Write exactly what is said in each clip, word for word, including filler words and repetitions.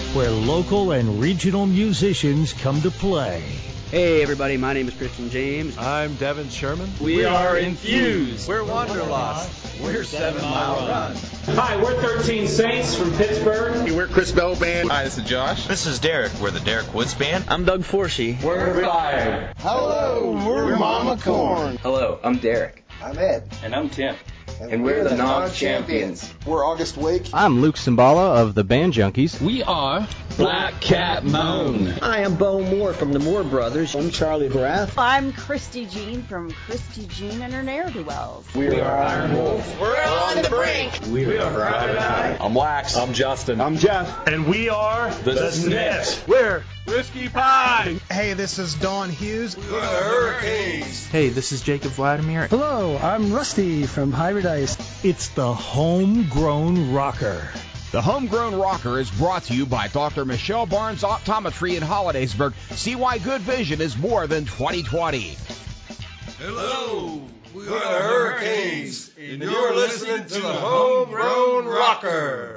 where local and regional musicians come to play. Hey everybody, my name is Christian James. I'm Devin Sherman. We, we are Infused. We're Wanderlust. We're Seven Mile Run. Hi, we're thirteen Saints from Pittsburgh. We're Chris Bell Band. Hi, this is Josh. This is Derek. We're the Derek Woods Band. I'm Doug Forsey. We're Fired. Hello, we're, we're Mama Corn. Hello, I'm Derek. I'm Ed. And I'm Tim. And, and we're, we're the, the non-champions. We're August Wake. I'm Luke Cimbala of the Band Junkies. We are Black Cat Moan. I am Bo Moore from the Moore Brothers. I'm Charlie Barath. I'm Christy Jean from Christy Jean and her Ne'er-Do-Wells. We, we are Iron Wolf. We're on the brink. We, we are Private Eye. I'm Wax. I'm Justin. I'm Jeff. And we are the, the Snitch. We're Whiskey Pie. Hey, this is Don Hughes. We're the Hurricanes. Hey, this is Jacob Vladimir. Hello, I'm Rusty from Hybrid Ice. It's the Homegrown Rocker. The Homegrown Rocker is brought to you by Doctor Michelle Barnes Optometry in Hollidaysburg. See why good vision is more than twenty twenty. Hello, we are the Hurricanes, and you're listening to the Homegrown Rocker.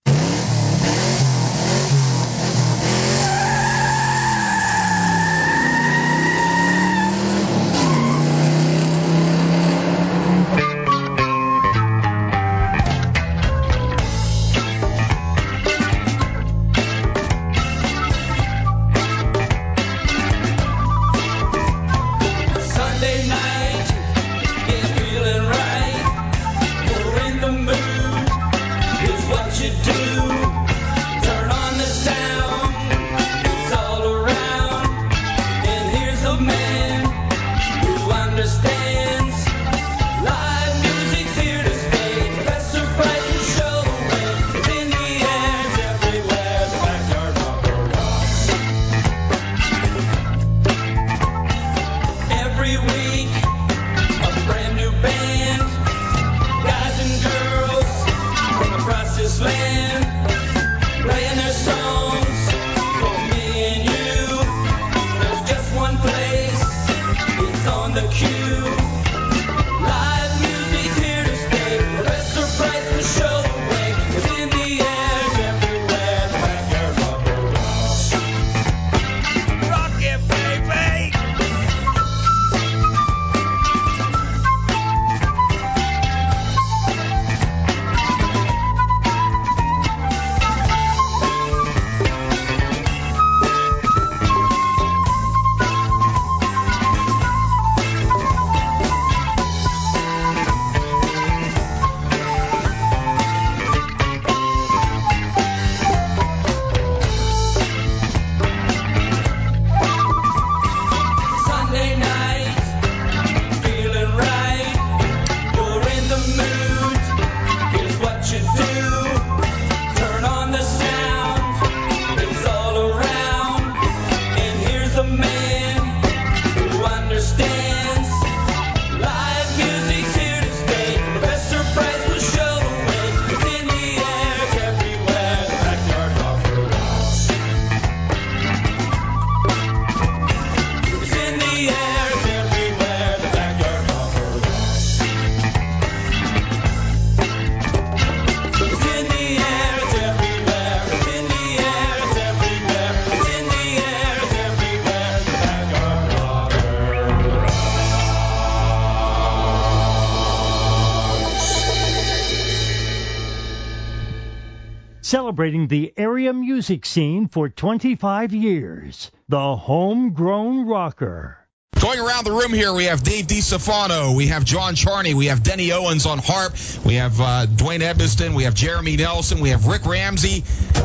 Celebrating the area music scene for twenty-five years, the Homegrown Rocker. Going around the room here, we have Dave DiStefano, we have John Charney, we have Denny Owens on harp, we have uh, Dwayne Edmiston, we have Jeremy Nelson, we have Rick Ramsey.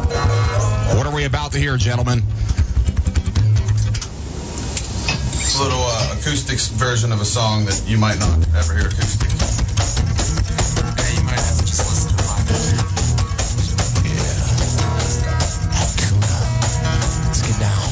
What are we about to hear, gentlemen? It's a little uh, acoustic version of a song that you might not ever hear acoustic. Yeah, you might have to just listen to mine. Let's get down.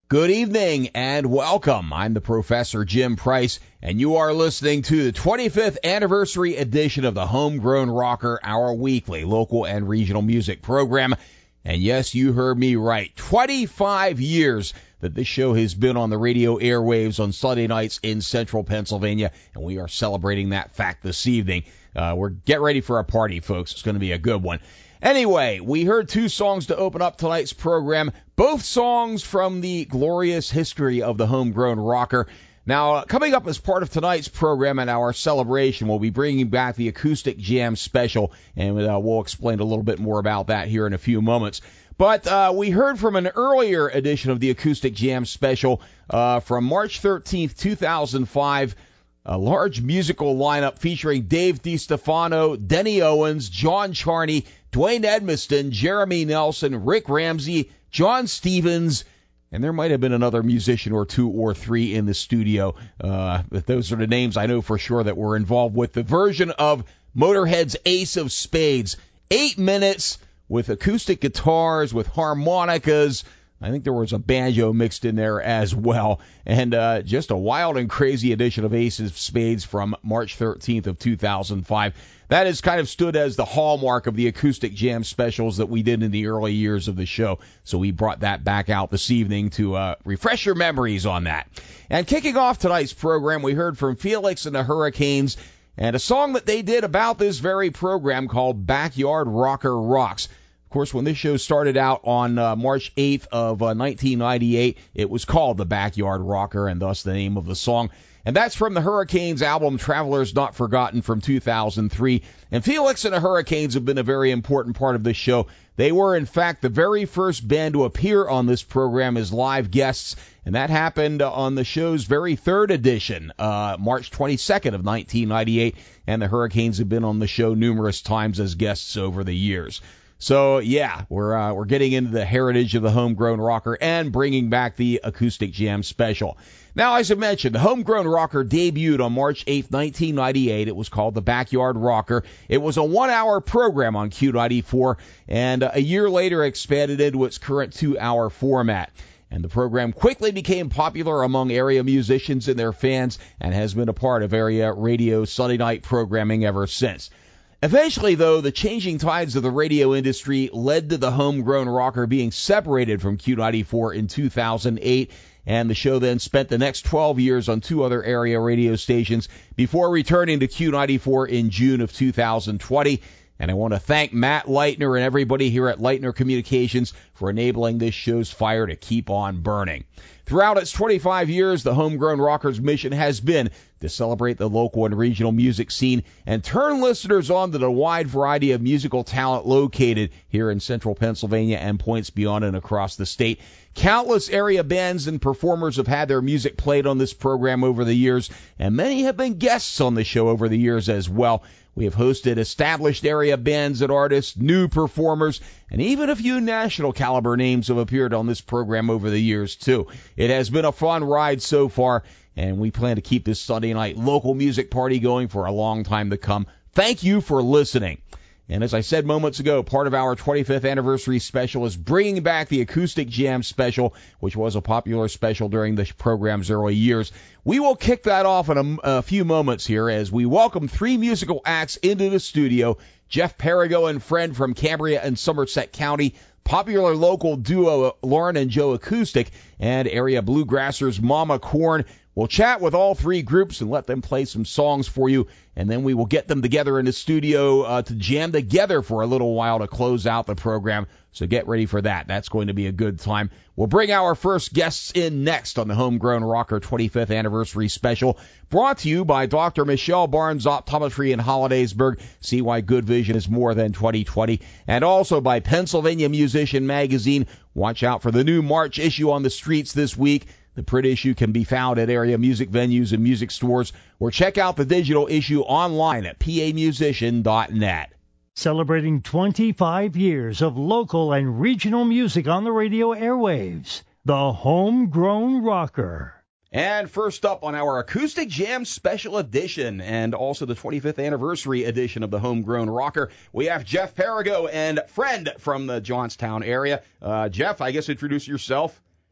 Good evening and welcome. I'm the Professor Jim Price, and you are listening to the twenty-fifth anniversary edition of the Homegrown Rocker, our weekly local and regional music program. And yes, you heard me right. twenty-five years that this show has been on the radio airwaves on Sunday nights in central Pennsylvania, and we are celebrating that fact this evening. Uh, we're get ready for a party, folks. It's going to be a good one. Anyway, we heard two songs to open up tonight's program, both songs from the glorious history of the Homegrown Rocker. Now, uh, coming up as part of tonight's program and our celebration, we'll be bringing back the Acoustic Jam Special, and uh, we'll explain a little bit more about that here in a few moments. But uh, we heard from an earlier edition of the Acoustic Jam Special uh, from March thirteenth, two thousand five, a large musical lineup featuring Dave DiStefano, Denny Owens, John Charney, Dwayne Edmiston, Jeremy Nelson, Rick Ramsey, John Stevens, and there might have been another musician or two or three in the studio. Uh, but those are the names I know for sure that were involved with the version of Motorhead's Ace of Spades. Eight minutes with acoustic guitars, with harmonicas. I think there was a banjo mixed in there as well. And uh, just a wild and crazy edition of Ace of Spades from March thirteenth of two thousand five. That has kind of stood as the hallmark of the Acoustic Jam specials that we did in the early years of the show. So we brought that back out this evening to uh, refresh your memories on that. And kicking off tonight's program, we heard from Felix and the Hurricanes and a song that they did about this very program called Backyard Rocker Rocks. Of course, when this show started out on uh, March eighth of uh, nineteen ninety-eight, it was called The Backyard Rocker, and thus the name of the song. And that's from the Hurricanes album Travelers Not Forgotten from two thousand three. And Felix and the Hurricanes have been a very important part of this show. They were, in fact, the very first band to appear on this program as live guests, and that happened on the show's very third edition, uh, March twenty-second of nineteen ninety-eight. And the Hurricanes have been on the show numerous times as guests over the years. So, yeah, we're uh, we're getting into the heritage of the Homegrown Rocker and bringing back the Acoustic Jam Special. Now, as I mentioned, the Homegrown Rocker debuted on March eighth, nineteen ninety-eight. It was called the Backyard Rocker. It was a one-hour program on Q ninety-four, and a year later expanded into its current two-hour format. And the program quickly became popular among area musicians and their fans and has been a part of area radio Sunday night programming ever since. Eventually, though, the changing tides of the radio industry led to the Homegrown Rocker being separated from Q ninety-four in two thousand eight, and the show then spent the next twelve years on two other area radio stations before returning to Q ninety-four in June of two thousand twenty. And I want to thank Matt Leitner and everybody here at Leitner Communications for enabling this show's fire to keep on burning. Throughout its twenty-five years, the Homegrown Rockers' mission has been to celebrate the local and regional music scene and turn listeners on to the wide variety of musical talent located here in central Pennsylvania and points beyond and across the state. Countless area bands and performers have had their music played on this program over the years, and many have been guests on the show over the years as well. We have hosted established area bands and artists, new performers, and even a few national caliber names have appeared on this program over the years, too. It has been a fun ride so far, and we plan to keep this Sunday night local music party going for a long time to come. Thank you for listening. And as I said moments ago, part of our twenty-fifth anniversary special is bringing back the Acoustic Jam Special, which was a popular special during the program's early years. We will kick that off in a, a few moments here as we welcome three musical acts into the studio. Jeff Perigo and friend from Cambria and Somerset County, popular local duo Lauren and Joe Acoustic, and area bluegrassers Mama Corn. We'll chat with all three groups and let them play some songs for you, and then we will get them together in the studio uh, to jam together for a little while to close out the program. So get ready for that. That's going to be a good time. We'll bring our first guests in next on the Homegrown Rocker twenty-fifth Anniversary Special, brought to you by Doctor Michelle Barnes Optometry in Hollidaysburg. See why good vision is more than twenty twenty. And also by Pennsylvania Musician Magazine. Watch out for the new March issue on the streets this week. The print issue can be found at area music venues and music stores, or check out the digital issue online at p a musician dot net. Celebrating twenty-five years of local and regional music on the radio airwaves, the Homegrown Rocker. And first up on our Acoustic Jam Special Edition, and also the twenty-fifth Anniversary Edition of the Homegrown Rocker, we have Jeff Perigo and friend from the Johnstown area. Uh, Jeff, I guess introduce yourself.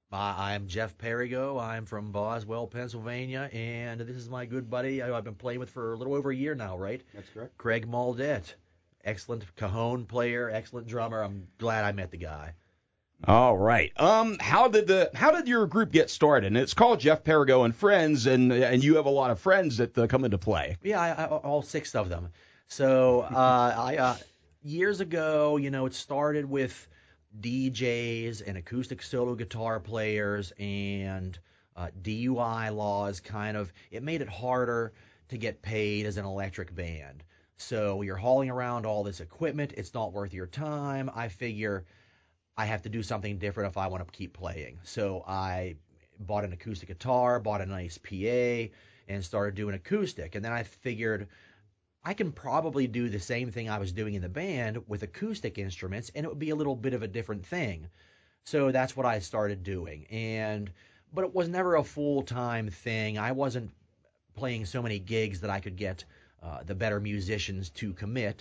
Uh, I'm Jeff Perigo. I'm from Boswell, Pennsylvania, and this is my good buddy I've been playing with for a little over a year now, right? That's correct. Craig Maldette. Excellent cajon player, excellent drummer. I'm glad I met the guy. All right. Um, how did the how did your group get started? And it's called Jeff Perigo and Friends, and and you have a lot of friends that uh, come into play. Yeah, I, I, all six of them. So uh, I uh, years ago, you know, it started with D Js and acoustic solo guitar players, and uh, D U I laws kind of, it made it harder to get paid as an electric band. So you're hauling around all this equipment. It's not worth your time. I figure I have to do something different if I want to keep playing. So I bought an acoustic guitar, bought a nice P A, and started doing acoustic. And then I figured I can probably do the same thing I was doing in the band with acoustic instruments, and it would be a little bit of a different thing. So that's what I started doing. And but it was never a full-time thing. I wasn't playing so many gigs that I could get uh, the better musicians to commit.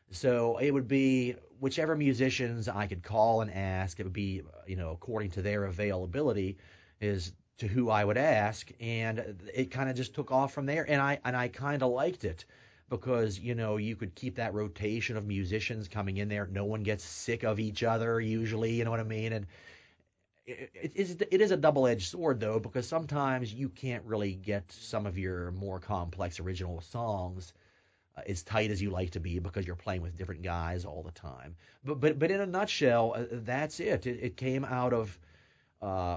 So it would be whichever musicians I could call and ask. It would be, you know, according to their availability is to who I would ask, and it kind of just took off from there. And I and I kind of liked it because, you know, you could keep that rotation of musicians coming in there. No one gets sick of each other usually, you know what I mean? And it, it, is, it is a double-edged sword, though, because sometimes you can't really get some of your more complex original songs as tight as you like to be because you're playing with different guys all the time. But but but in a nutshell, uh, that's it. it. It came out of uh,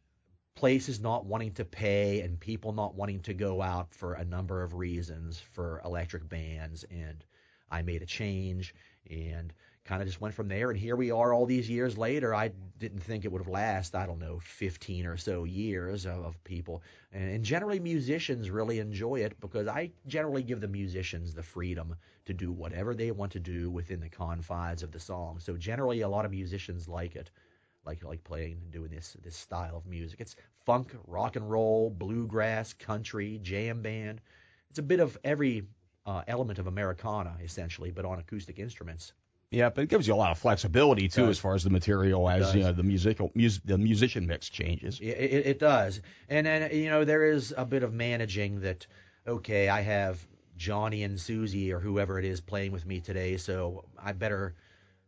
places not wanting to pay and people not wanting to go out for a number of reasons for electric bands. And I made a change and kind of just went from there. And here we are all these years later. I didn't think it would have lasted, I don't know, fifteen or so years of, of people. And, and generally musicians really enjoy it because I generally give the musicians the freedom to do whatever they want to do within the confines of the song. So generally a lot of musicians like it, like like playing and doing this, this style of music. It's funk, rock and roll, bluegrass, country, jam band. It's a bit of every uh, element of Americana, essentially, but on acoustic instruments. Yeah, but it gives you a lot of flexibility too, as far as the material, as you know, the musical, mus- the musician mix changes. It, it, it does, and then you know there is a bit of managing that. Okay, I have Johnny and Susie or whoever it is playing with me today, so I better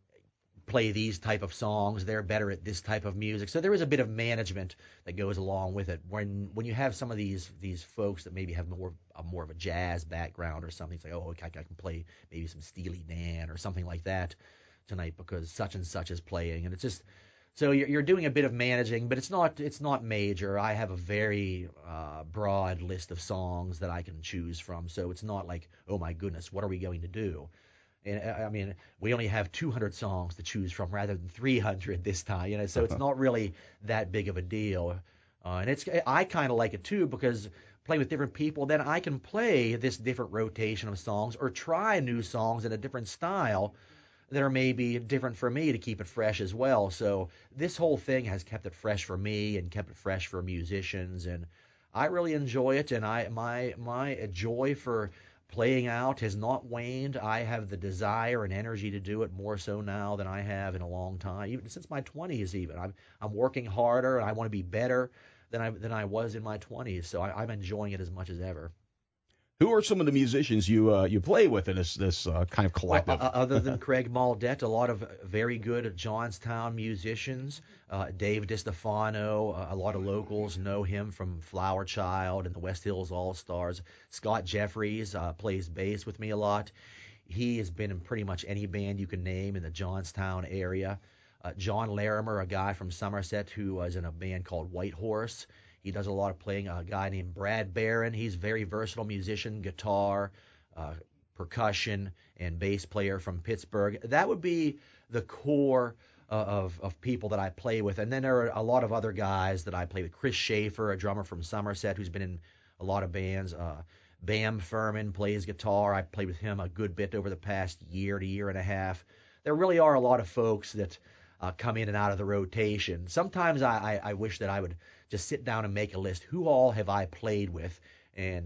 play these type of songs. They're better at this type of music, so there is a bit of management that goes along with it. When when you have some of these these folks that maybe have more a more of a jazz background or something, it's like, oh, okay, I can play maybe some Steely Dan or something like that tonight because such and such is playing, and it's just so you're you're doing a bit of managing, but it's not it's not major. I have a very uh, broad list of songs that I can choose from, so it's not like, oh my goodness, what are we going to do? And I mean, we only have two hundred songs to choose from rather than three hundred this time, you know. So it's not really that big of a deal, uh, and it's I kind of like it too because playing with different people, then I can play this different rotation of songs or try new songs in a different style that are maybe different for me to keep it fresh as well. So this whole thing has kept it fresh for me and kept it fresh for musicians, and I really enjoy it. And I my my joy for playing out has not waned. I have the desire and energy to do it more so now than I have in a long time, even since my twenties. Even I'm I'm working harder, and I want to be better than I than I was in my twenties. So I, I'm enjoying it as much as ever. Who are some of the musicians you uh, you play with in this this uh, kind of collective? Well, uh, other than Craig Maldette, a lot of very good Johnstown musicians. Uh, Dave DiStefano, uh, a lot of locals know him from Flower Child and the West Hills All Stars. Scott Jeffries uh, plays bass with me a lot. He has been in pretty much any band you can name in the Johnstown area. Uh, John Larimer, a guy from Somerset who was in a band called White Horse. He does a lot of playing. A guy named Brad Barron. He's a very versatile musician, guitar, uh, percussion, and bass player from Pittsburgh. That would be the core uh, of of people that I play with. And then there are a lot of other guys that I play with. Chris Schaefer, a drummer from Somerset, who's been in a lot of bands. Uh, Bam Furman plays guitar. I played with him a good bit over the past year to year and a half. There really are a lot of folks that uh, come in and out of the rotation. Sometimes I, I, I wish that I would just sit down and make a list. Who all have I played with? And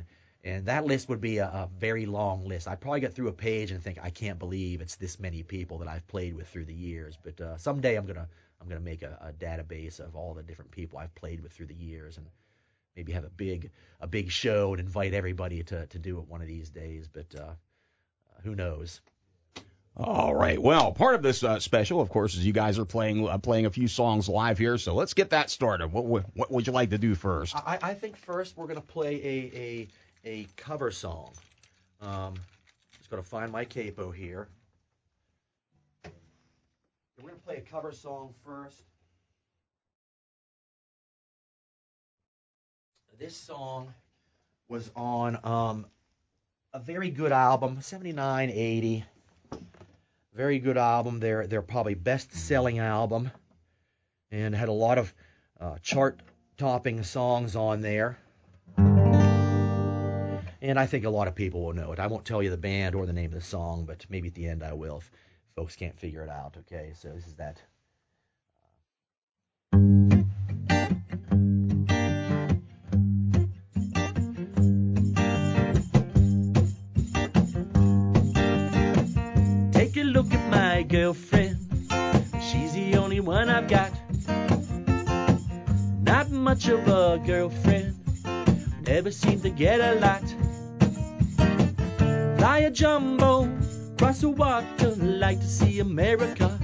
And that list would be a, a very long list. I'd probably get through a page and think, I can't believe it's this many people that I've played with through the years. But uh, someday I'm gonna I'm gonna make a, a database of all the different people I've played with through the years, and maybe have a big a big show and invite everybody to to do it one of these days. But uh, who knows? All right. Well, part of this uh, special, of course, is you guys are playing uh, playing a few songs live here. So let's get that started. What what, what would you like to do first? I, I think first we're gonna play a a a cover song. Um, just going to find my capo here. We're going to play a cover song first. This song was on um, a very good album, seventy-nine, eighty. Very good album. They're, they're probably best-selling album, and had a lot of uh, chart-topping songs on there. And I think a lot of people will know it. I won't tell you the band or the name of the song, but maybe at the end I will if folks can't figure it out, okay? So this is that. Take a look at my girlfriend. She's the only one I've got. Not much of a girlfriend. Never seem to get a lot. Fly a jumbo, cross the water, like to see America.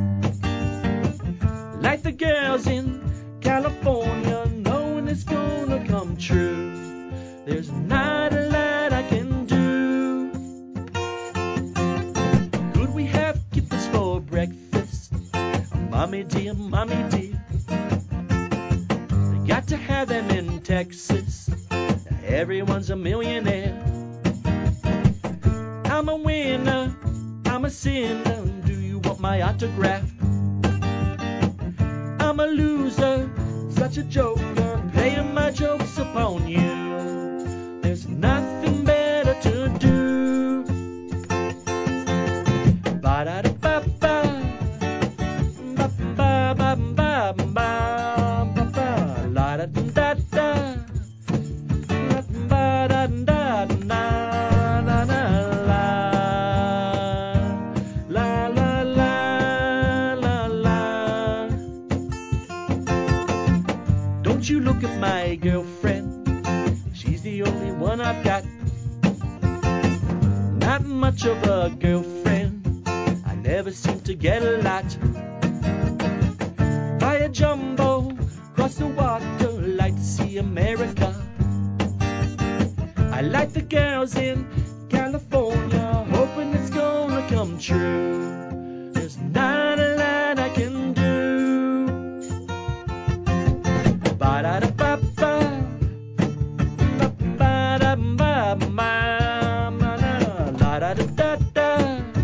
Like the girls in California, knowing it's gonna come true. There's not a lot I can do. Could we have kippers for breakfast? Mommy dear, mommy dear. They got to have them in Texas. Everyone's a millionaire. I'm a winner, I'm a sinner. Do you want my autograph? I'm a loser, such a joker, playing my jokes upon you. There's nothing better to do. Ba-da-da-ba-ba, ba-ba-ba-ba-ba-ba, la-da-da-da-da. Don't you look at my girlfriend, she's the only one I've got. Not much of a girlfriend, I never seem to get a lot. Buy a jumbo, cross the water, like to see America. I like the girls in California, hoping it's gonna come true. There's not a lot I can do. Ba-da-da-ba-ba, ba-ba-da-ba-ba, la-da-da-da-da,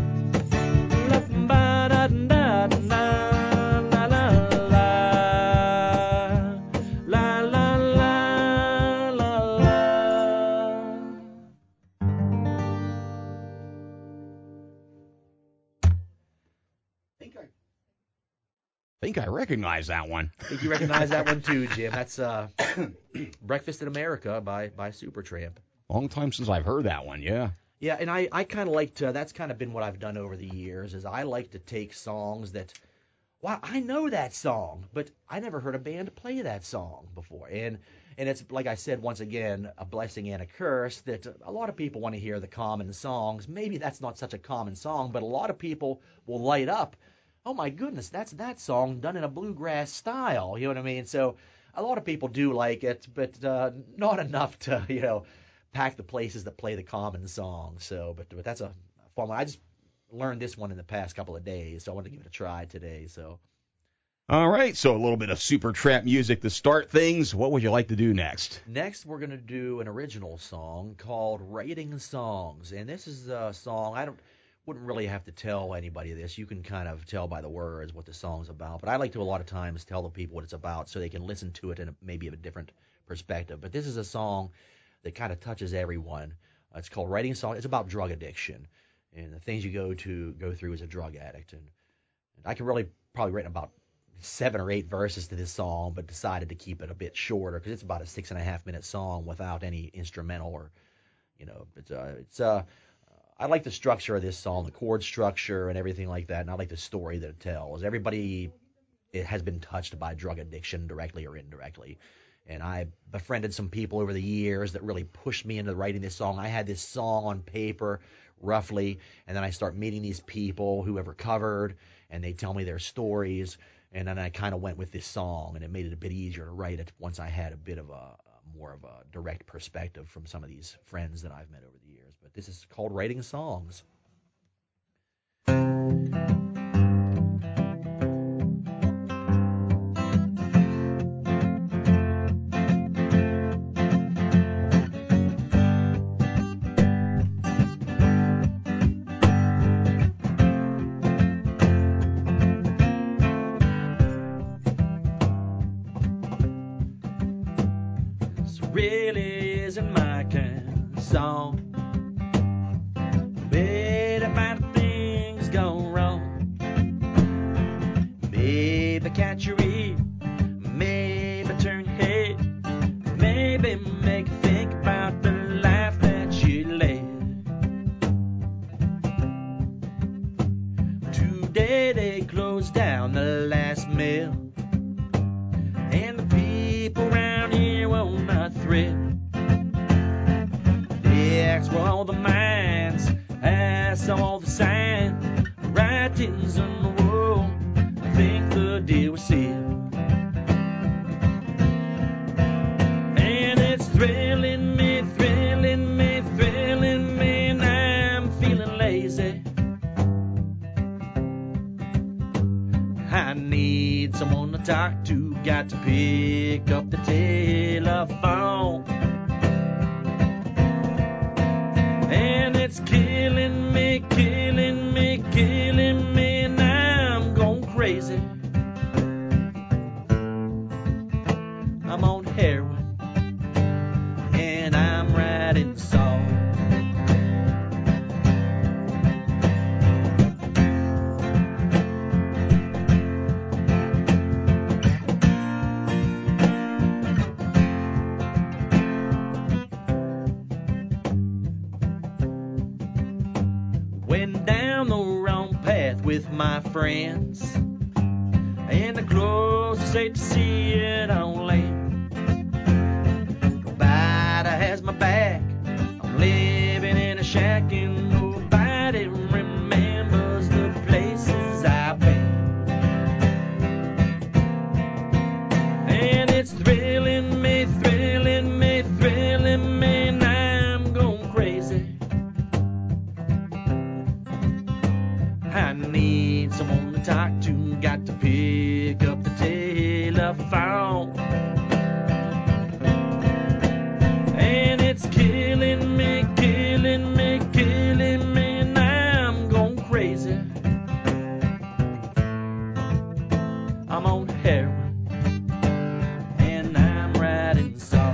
I think I recognize that one. I think you recognize that one too, Jim. That's uh, Breakfast in America by, by Supertramp. Long time since I've heard that one, yeah. Yeah, and I, I kind of like to, that's kind of been what I've done over the years, is I like to take songs that, wow, I know that song, but I never heard a band play that song before. And and it's, like I said, once again, a blessing and a curse that a lot of people want to hear the common songs. Maybe that's not such a common song, but a lot of people will light up. Oh, my goodness, that's that song done in a bluegrass style. You know what I mean? So a lot of people do like it, but uh, not enough to, you know, pack the places that play the common song. So, but but that's a fun one. I just learned this one in the past couple of days, so I wanted to give it a try today. So. All right, so a little bit of Supertramp music to start things. What would you like to do next? Next, we're going to do an original song called Writing Songs. And this is a song, I don't wouldn't really have to tell anybody this. You can kind of tell by the words what the song's about. But I like to a lot of times tell the people what it's about so they can listen to it in a, maybe a different perspective. But this is a song that kind of touches everyone. Uh, it's called Writing Songs. It's about drug addiction and the things you go to go through as a drug addict. And, and I could really probably write about seven or eight verses to this song, but decided to keep it a bit shorter because it's about a six and a half minute song without any instrumental or You know, it's uh, it's uh, I like the structure of this song, the chord structure and everything like that, and I like the story that it tells. Everybody it has been touched by drug addiction directly or indirectly. And I befriended some people over the years that really pushed me into writing this song. I had this song on paper, roughly, and then I start meeting these people who have recovered, and they tell me their stories, and then I kind of went with this song, and it made it a bit easier to write it once I had a bit of a, a more of a direct perspective from some of these friends that I've met over the years. But this is called Writing Songs. Really isn't my kind of song. Made about things gone wrong. Maybe catch your ear, maybe turn your head, maybe make you think about the life that you led. Today they closed down the last mill, and the people around here won't not thread. They ask where all the mines, ask all the signs, writings on the wall. I think the deal was sealed. And it's thrilling me, thrilling me, thrilling me, and I'm feeling lazy. I need someone to talk to, got to pick up the telephone. And it's killing me, killing me, killing me, and I'm going crazy. I'm on heroin, and I'm writing songs. Went down the wrong path with my friends, and the closest hate to see it on land. Nobody has my back, I'm living in a shack, and nobody remembers the places I've been. And it's thrilling me, thrilling me, thrilling me, and I'm going crazy. I need someone to talk to, got to pick up the telephone. And it's killing me, killing me, killing me, and I'm going crazy. I'm on heroin, and I'm writing songs.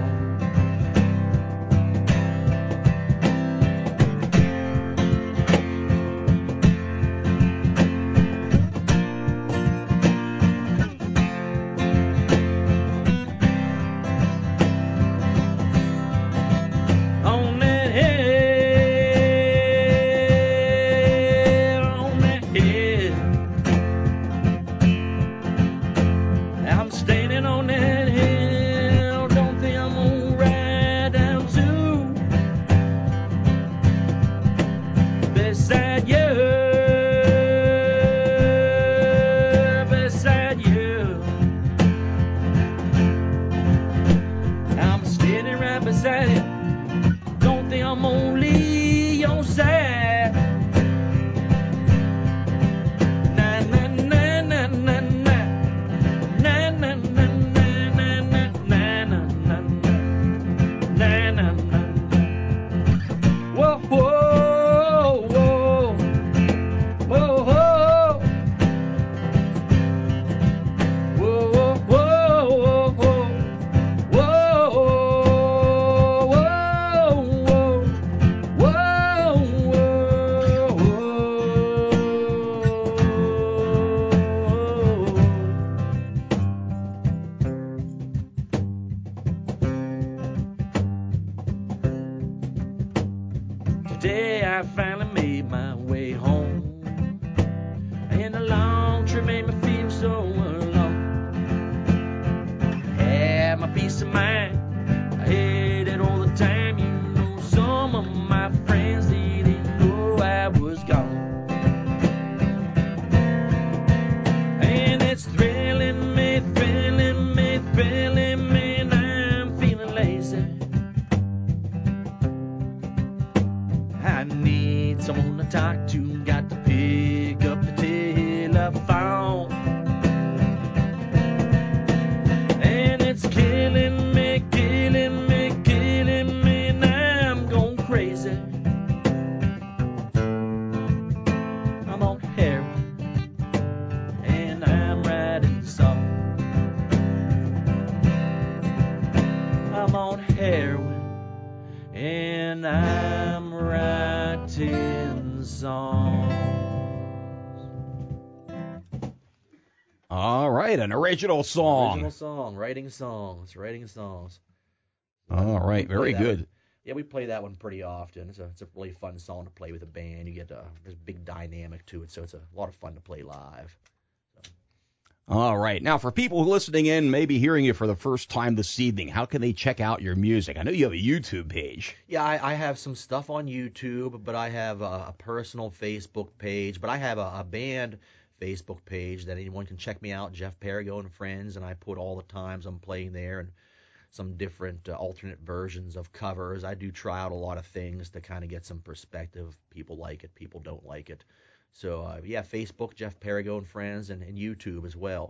cartoon got to pick up the telephone. And it's killing me, killing me, killing me, now I'm going crazy. I'm on heroin, and I'm writing songs. I'm on heroin, and I'm writing songs. All right, an original song. Original song, writing songs, writing songs. All right, We play very that good. one- Yeah, we play that one pretty often. It's a it's a really fun song to play with a band. You get a there's a big dynamic to it, so it's a lot of fun to play live. All right. Now, for people listening in, maybe hearing you for the first time this evening, how can they check out your music? I know you have a YouTube page. Yeah, I, I have some stuff on YouTube, but I have a, a personal Facebook page. But I have a, a band Facebook page that anyone can check me out, Jeff Perigo and Friends, and I put all the times I'm playing there and some different uh, alternate versions of covers. I do try out a lot of things to kind of get some perspective. People like it, people don't like it. So, uh, yeah, Facebook, Jeff Perigo and Friends, and, and YouTube as well.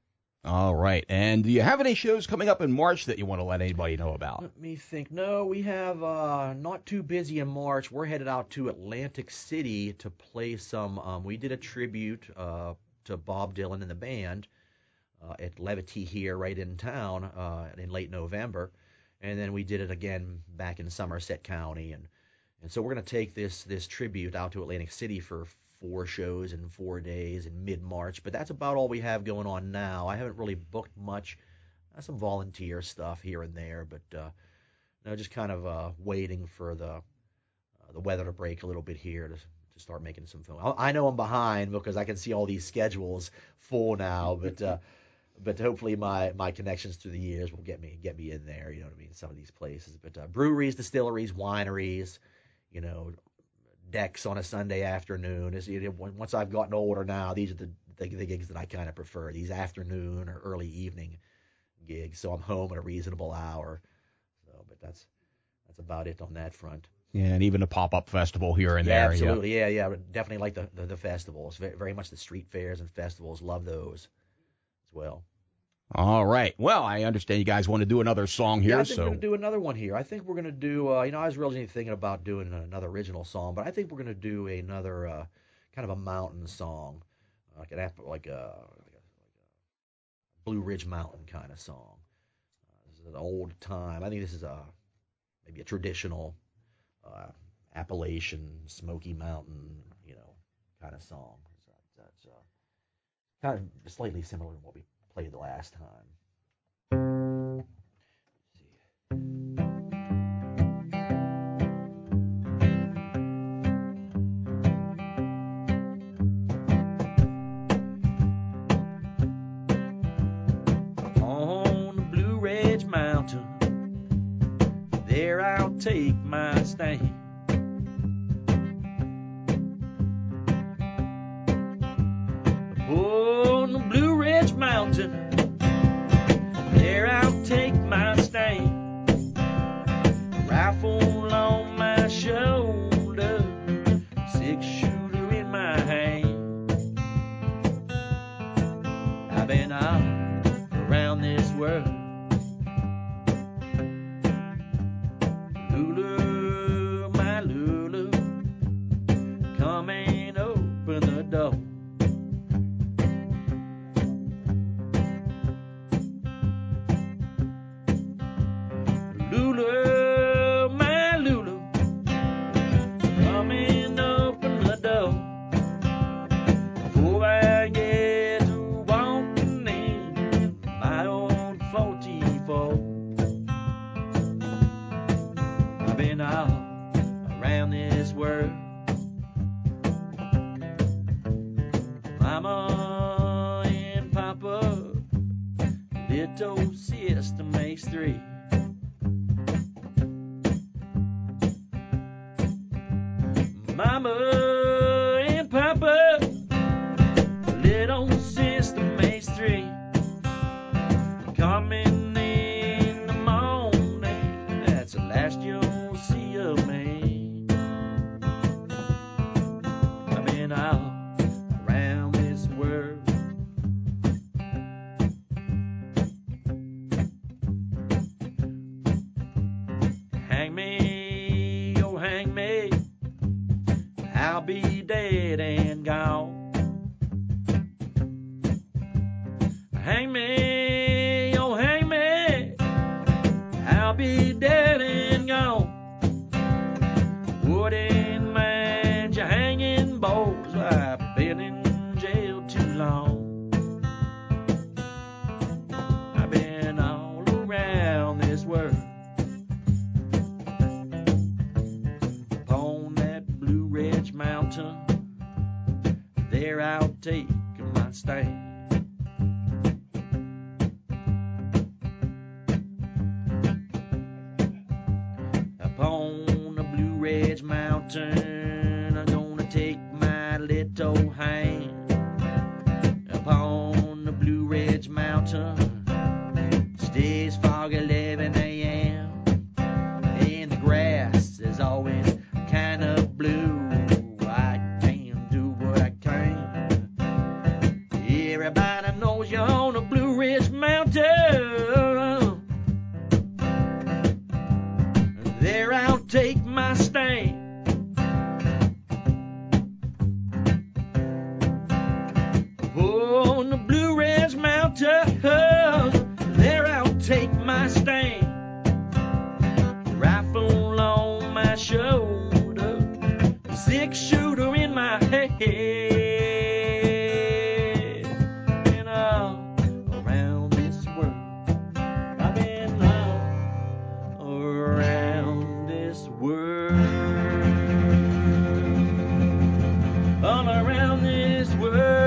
All right. And do you have any shows coming up in March that you want to let anybody know about? Let me think. No, we have uh, not too busy in March. We're headed out to Atlantic City to play some. Um, we did a tribute uh, to Bob Dylan and the band uh, at Levity here right in town uh, in late November. And then we did it again back in Somerset County. And, and so we're going to take this this tribute out to Atlantic City for four shows in four days in mid-March. But that's about all we have going on now. I haven't really booked much. Uh, some volunteer stuff here and there, but uh, no, just kind of uh, waiting for the uh, the weather to break a little bit here to to start making some film. I, I know I'm behind because I can see all these schedules full now, but uh, but hopefully my, my connections through the years will get me get me in there. You know what I mean? Some of these places, but uh, breweries, distilleries, wineries, you know, decks on a Sunday afternoon. Is you know, once I've gotten older now, these are the the, the gigs that I kind of prefer. These afternoon or early evening gigs, so I'm home at a reasonable hour. So, but that's that's about it on that front. Yeah, and even a pop-up festival here and yeah, there. Absolutely, yeah, yeah. Definitely like the, the, the festivals. Very, very much the street fairs and festivals. Love those as well. All right. Well, I understand you guys want to do another song here. Yeah, I think so we're going to do another one here. I think we're going to do, uh, you know, I was really thinking about doing another original song, but I think we're going to do another uh, kind of a mountain song, like an like a, like a, like a Blue Ridge Mountain kind of song. Uh, this is an old time. I think this is a maybe a traditional uh, Appalachian Smoky Mountain, you know, kind of song. So that's uh, kind of slightly similar to what we played the last time. On the Blue Ridge Mountain, there I'll take my stand. On the Blue Ridge Mountain, there I'll take my stand. Rifle on my shoulder, six shooter in my hand. I've been out around this world, Lulu, my Lulu, come and open the door. Lulu, my Lulu, come and open the door before I get to walking in my old forty-four. I've been out around this world, Mama and Papa, little sister makes three. Mama and Papa, little sister makes three. Coming in the morning, that's the last you'll see of me. dead and gone. Hang me, oh hang me, I'll be dead and gone. Wouldn't mind you hanging, boys, I've been in jail too long. I've been all around this world, upon that Blue Ridge Mountain, there I'll take my stand. Upon the Blue Ridge Mountain, I'm gonna take my little hand. Upon the Blue Ridge Mountain, stays foggy eleven a.m. and the grass is always kind of blue. I can do what I can. Everybody knows you're on the Blue Ridge Mountain. There I'll take my stand. On the Blue Ridge Mountain, there I'll take my stand. Rifle on my shoulder, six shooter in my head, and all around this world, I've been all around this world, all around this world.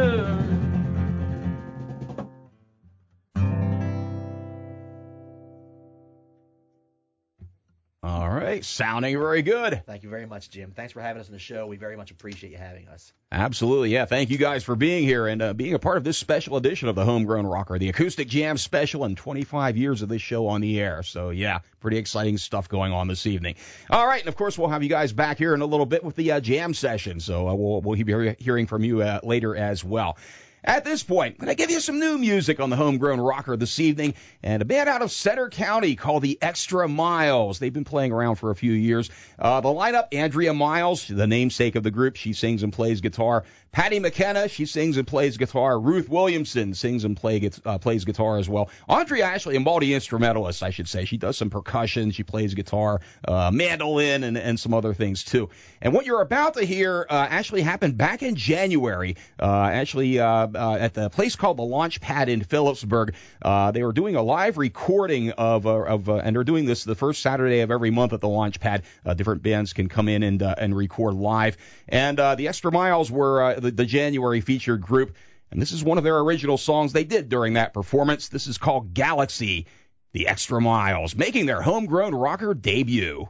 All right, sounding very good. Thank you very much, Jim. Thanks for having us on the show. We very much appreciate you having us. Absolutely, yeah. Thank you guys for being here and uh, being a part of this special edition of the Homegrown Rocker, the Acoustic Jam Special, and twenty-five years of this show on the air. So, yeah, pretty exciting stuff going on this evening. All right, and of course, we'll have you guys back here in a little bit with the uh, jam session. So uh, we'll, we'll be hearing from you uh, later as well. At this point, I'm going to give you some new music on the Homegrown Rocker this evening, and a band out of Center County called the Extra Miles. They've been playing around for a few years. Uh, the lineup, Andrea Miles, the namesake of the group. She sings and plays guitar. Patty McKenna, she sings and plays guitar. Ruth Williamson sings and play, uh, plays guitar as well. Andrea actually a multi-instrumentalist, I should say. She does some percussion. She plays guitar, uh, mandolin, and, and some other things, too. And what you're about to hear uh, actually happened back in January, uh, actually uh, uh, at the place called the Launch Pad in Phillipsburg. Uh, they were doing a live recording of, uh, of uh, and they're doing this the first Saturday of every month at the Launch Pad. Uh, different bands can come in and, uh, and record live. And uh, the Extra Miles were uh, the, the January featured group. And this is one of their original songs they did during that performance. This is called Galaxy, the Extra Miles, making their Homegrown Rocker debut.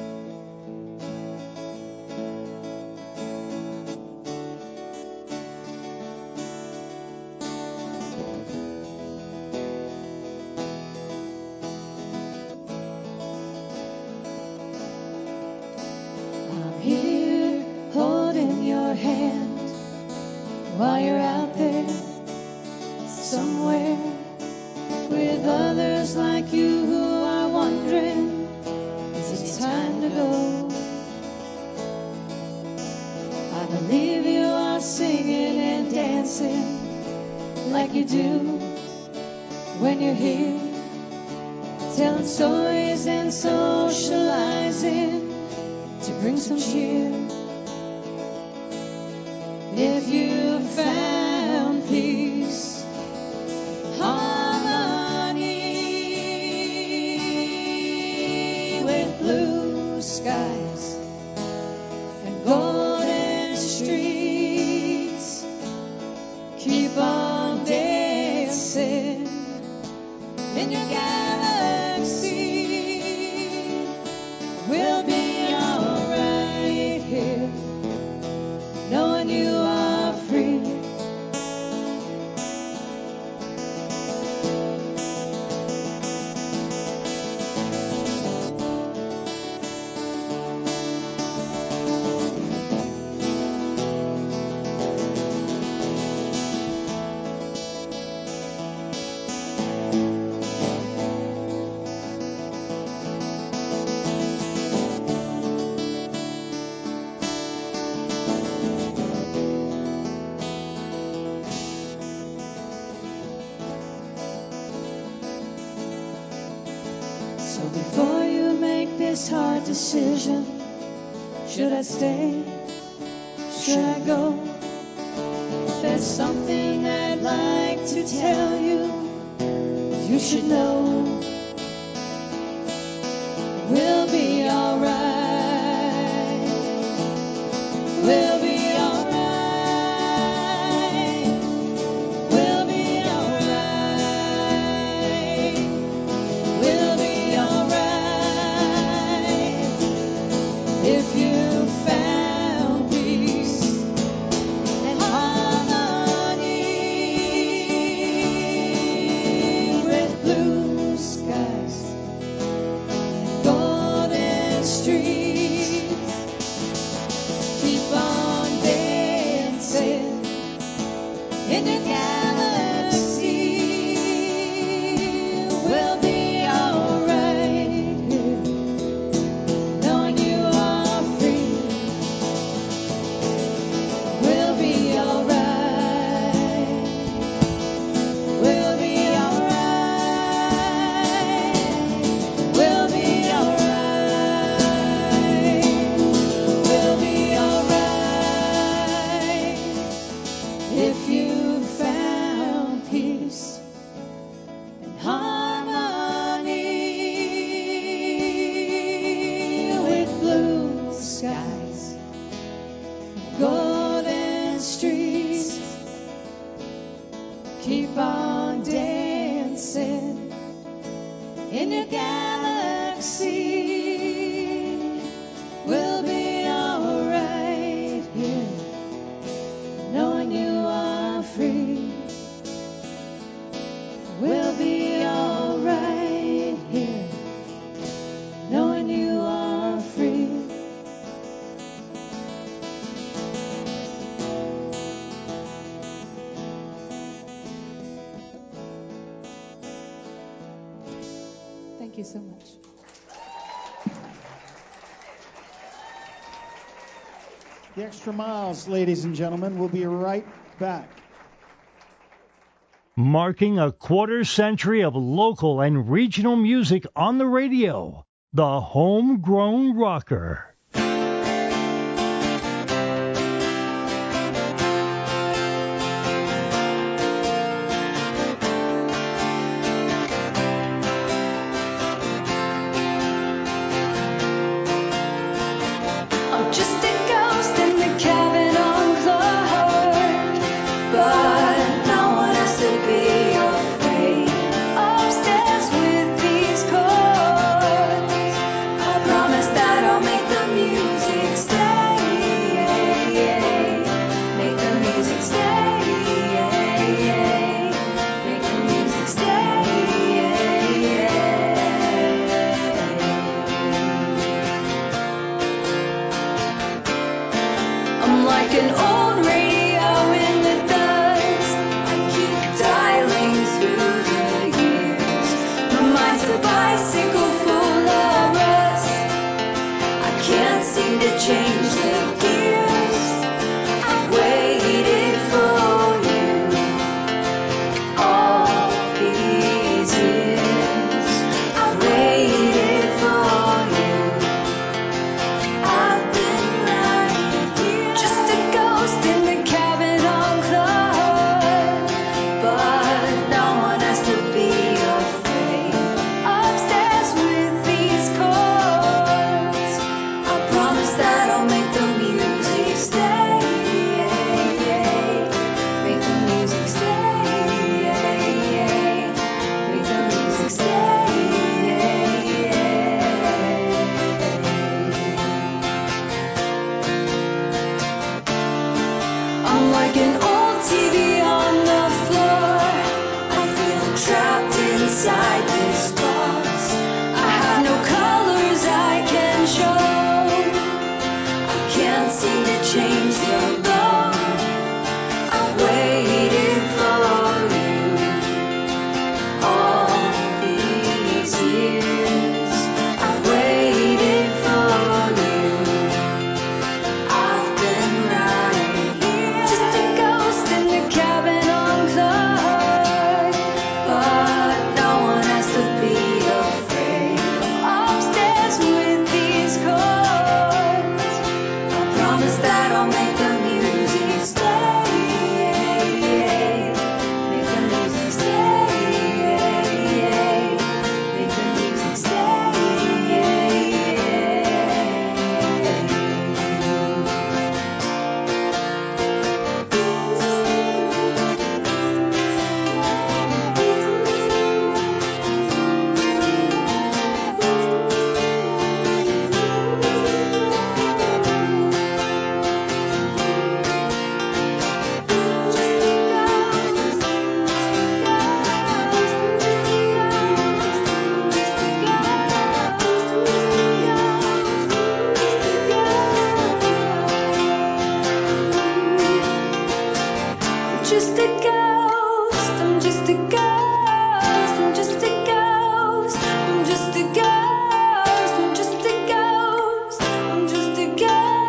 I'm here holding your hand while you're out there somewhere with others like you who are wondering, is it time to go? I believe you are singing and dancing like you do when you're here, telling stories and socializing to bring some cheer. If you found peace, harmony with blue skies and golden streets, keep on dancing in your galaxy. We'll be alright here, knowing you are free. So before you make this hard decision, should I stay? Should I go? There's something I'd like to tell you. You should know. We'll be alright. We'll be alright. We'll be alright. We'll be alright. If you found peace and harmony with blue skies, golden streets, keep on dancing in the galaxy. We'll be alright here, knowing you are free. We'll be alright. We'll be alright. We'll be alright. We'll be alright. If you found peace and harmony with blue skies, golden streets, keep on dancing in your galaxy. We'll be alright here, knowing you are free. We'll be alright here, knowing you are free. Thank you so much. The Extra Miles, ladies and gentlemen. We'll be right back. Marking a quarter century of local and regional music on the radio, the Homegrown Rocker. I'm just a ghost in the cabin on Clark, but no one has to be afraid. Upstairs with these chords, I promise that I'll make the music stay. Make the music stay. Make the music stay. I'm like an old radio in the dust. I keep dialing through the years. My mind's a bicycle full of rust. I can't seem to change the gears. I've waited for you all these years. I've waited for you. I've been right here, just a ghost just a ghost, I'm just a ghost, I'm just a ghost, I'm just a ghost, I'm just a ghost, I'm just a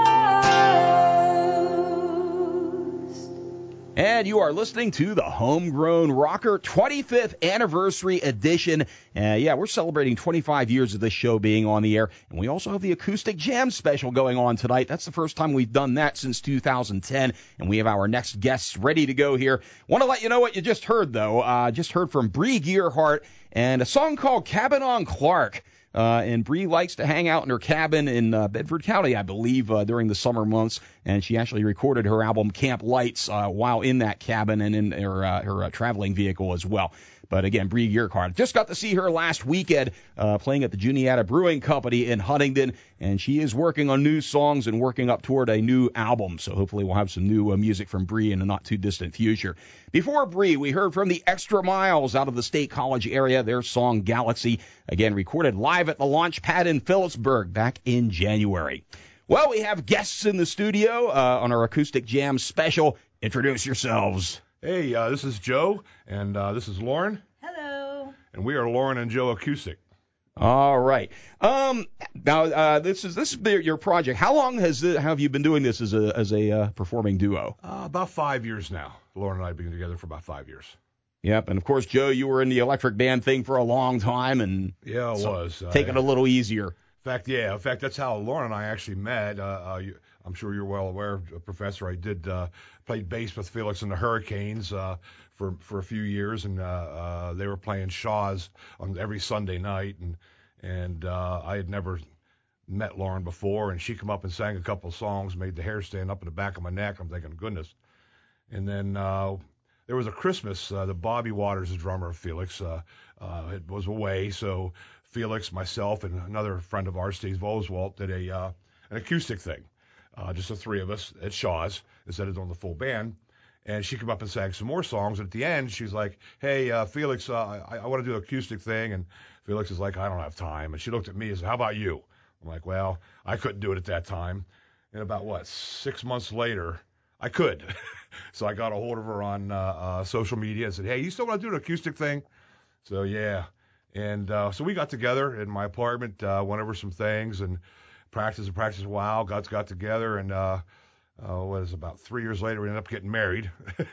ghost. And you are listening to the Homegrown Rocker twenty-fifth Anniversary Edition. Uh, yeah, we're celebrating twenty-five years of this show being on the air. And we also have the Acoustic Jam special going on tonight. That's the first time we've done that since two thousand ten. And we have our next guests ready to go here. Want to let you know what you just heard, though. Uh, just heard from Bree Gearhart and a song called Cabin on Clark. Uh, and Bree likes to hang out in her cabin in uh, Bedford County, I believe, uh, during the summer months. And she actually recorded her album Camp Lights uh, while in that cabin and in her, uh, her uh, traveling vehicle as well. But again, Bree Gearhart. Just got to see her last weekend uh, playing at the Juniata Brewing Company in Huntingdon, and she is working on new songs and working up toward a new album. So hopefully we'll have some new uh, music from Bree in the not-too-distant future. Before Bree, we heard from the Extra Miles out of the State College area, their song Galaxy, again recorded live at the Launch Pad in Phillipsburg back in January. Well, we have guests in the studio uh, on our Acoustic Jam special. Introduce yourselves. Hey, uh, this is Joe, and uh, this is Lauren. Hello. And we are Lauren and Joe Acoustic. All right. Um, now, uh, this is this is your project. How long has it, have you been doing this as a as a uh, performing duo? Uh, about five years now. Lauren and I have been together for about five years. Yep. And of course, Joe, you were in the electric band thing for a long time, and yeah, it so was taking uh, a little easier. In fact, yeah. In fact, that's how Lauren and I actually met. Uh, uh, you, I'm sure you're well aware, Professor. I did uh, played bass with Felix and the Hurricanes uh, for for a few years, and uh, uh, they were playing Shaw's on every Sunday night, and and uh, I had never met Lauren before, and she come up and sang a couple of songs, made the hair stand up in the back of my neck. I'm thinking, goodness. And then uh, there was a Christmas. Uh, the Bobby Waters, the drummer of Felix, uh, uh, it was away, so Felix, myself, and another friend of ours, Steve Oswalt, did a uh, an acoustic thing. Uh, just the three of us at Shaw's instead of doing the full band. And she came up and sang some more songs. And at the end, she's like, hey, uh, Felix, uh, I, I want to do the acoustic thing. And Felix is like, I don't have time. And she looked at me and said, how about you? I'm like, well, I couldn't do it at that time. And about, what, six months later, I could. So I got a hold of her on uh, uh, social media and said, hey, you still want to do an acoustic thing? So, yeah. And uh, so we got together in my apartment, uh, went over some things, and practice and practice a while, got got together, and uh, uh, what is it, about three years later, we ended up getting married.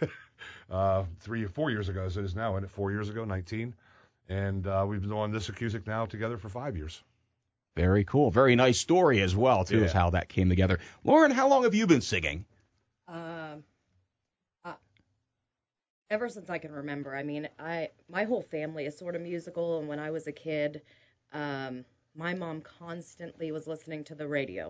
uh, three or four years ago, as it is now, and four years ago, nineteen. And uh, we've been doing this acoustic now together for five years. Very cool. Very nice story as well, too, Yeah. is how that came together. Lauren, how long have you been singing? Um, uh, ever since I can remember. I mean, I my whole family is sort of musical, and when I was a kid, um, my mom constantly was listening to the radio,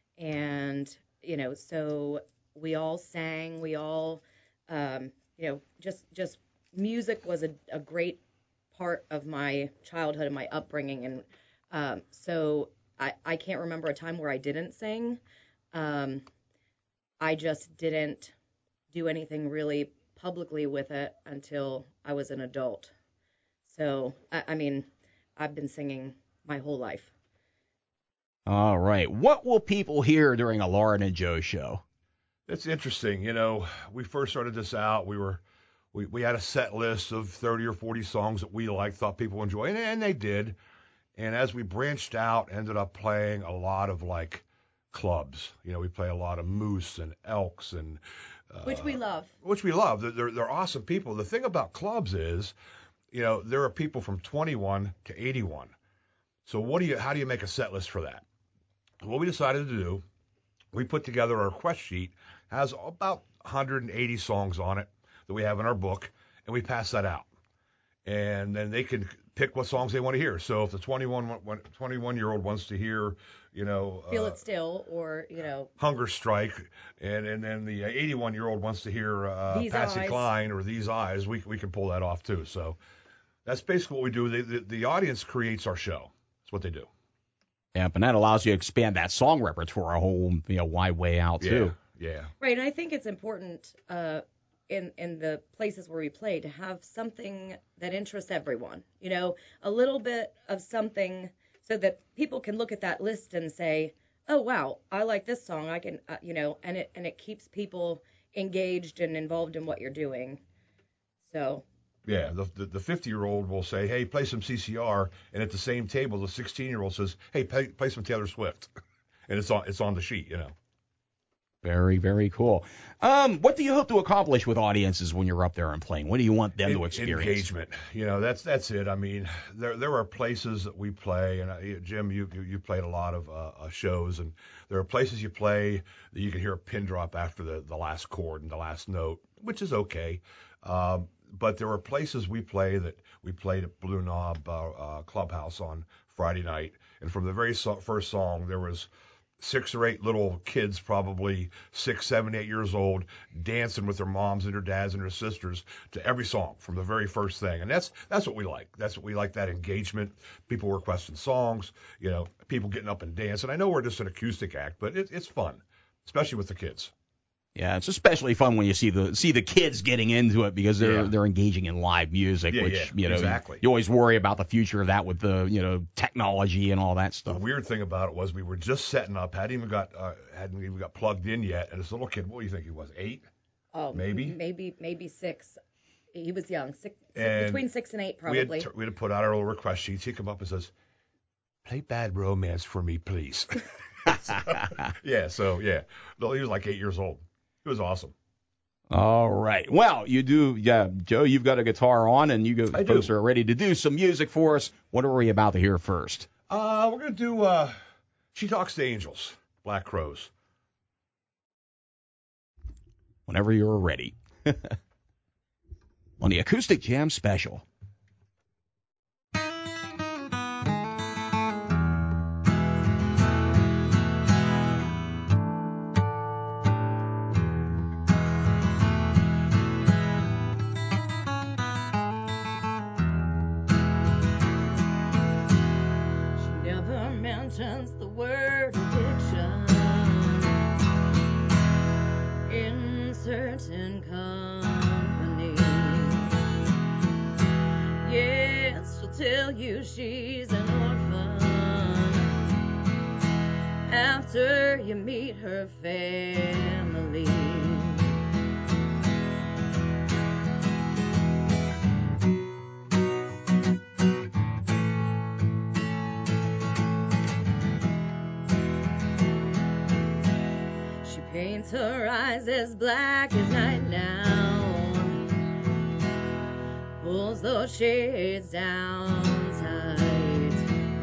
and you know, so we all sang, we all, um, you know, just just music was a, a great part of my childhood and my upbringing, and um, so I I can't remember a time where I didn't sing. Um, I just didn't do anything really publicly with it until I was an adult. So I, I mean, I've been singing my whole life. All right. What will people hear during a Lauren and Joe show? It's interesting. You know, we first started this out. We were, we, we had a set list of thirty or forty songs that we liked, thought people would enjoy, and, and they did. And as we branched out, ended up playing a lot of like clubs. You know, we play a lot of Moose and Elks and uh, Which we love. Which we love. They're, they're they're awesome people. The thing about clubs is, you know, there are people from twenty-one to eighty-one. So what do you? How do you make a set list for that? What we decided to do, we put together our request sheet, has about one hundred eighty songs on it that we have in our book, and we pass that out. And then they can pick what songs they want to hear. So if the twenty-one-year-old wants to hear, you know, Feel uh, It Still, or, you know, Hunger Strike, and, and then the eighty-one-year-old wants to hear uh, These Patsy Eyes. Cline or These Eyes, we we can pull that off too. So that's basically what we do. The, the, the audience creates our show. That's what they do. Yep, and that allows you to expand that song repertoire a whole, you know, wide way out, too. Yeah, yeah. right. And I think it's important uh, in in the places where we play to have something that interests everyone. You know, a little bit of something so that people can look at that list and say, "Oh, wow, I like this song. I can, uh, you know," and it and it keeps people engaged and involved in what you're doing. So. Yeah, the the fifty-year-old will say, "Hey, play some C C R," and at the same table, the sixteen-year-old says, "Hey, play, play some Taylor Swift," and it's on it's on the sheet, you know. Very, very cool. Um, what do you hope to accomplish with audiences when you're up there and playing? What do you want them En- to experience? Engagement. You know, that's that's it. I mean, there there are places that we play, and I, Jim, you you you played a lot of uh, uh, shows, and there are places you play that you can hear a pin drop after the, the last chord and the last note, which is okay. Um, but there are places we play that we played at Blue Knob uh, uh, Clubhouse on Friday night, and from the very so- first song, there was six or eight little kids, probably six, seven, eight years old, dancing with their moms and their dads and their sisters to every song from the very first thing. And that's that's what we like. That's what we like, that engagement. People requesting songs, you know, people getting up and dancing. I know we're just an acoustic act, but it, it's fun, especially with the kids. Yeah, it's especially fun when you see the see the kids getting into it because they're Yeah. they're engaging in live music, Yeah, which yeah, you know exactly. you always worry about the future of that with the you know technology and all that The stuff. weird thing about it was we were just setting up, hadn't even got uh, hadn't even got plugged in yet, and this little kid, what do you think he was, eight? Oh, Maybe? maybe, maybe six. He was young, six, And between six and eight, We had, probably. t- we had to put out our little request sheets. He come up and says, "Play Bad Romance for me, please." So, yeah, so yeah, no, he was like eight years old. It was awesome. All right. Well, you do, yeah, Joe. You've got a guitar on, and you go, I do. folks are ready to do some music for us. What are we about to hear first? Uh, we're gonna do uh, She Talks to Angels, Black Crows. Whenever you're ready. On the Acoustic Jam Special. Never mentions the word addiction in certain company. Yes, she'll tell you she's an orphan after you meet her family. She paints her eyes as black as night now, pulls those shades down tight.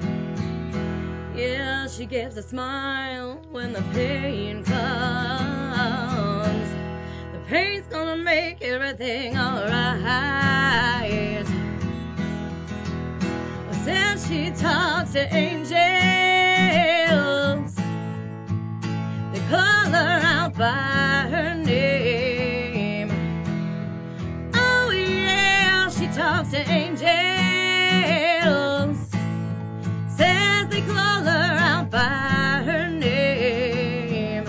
Yeah, she gives a smile when the pain comes. The pain's gonna make everything alright. Says she talks to angels. They call her out by her name. Oh yeah, she talks to angels. Says they call her out by her name.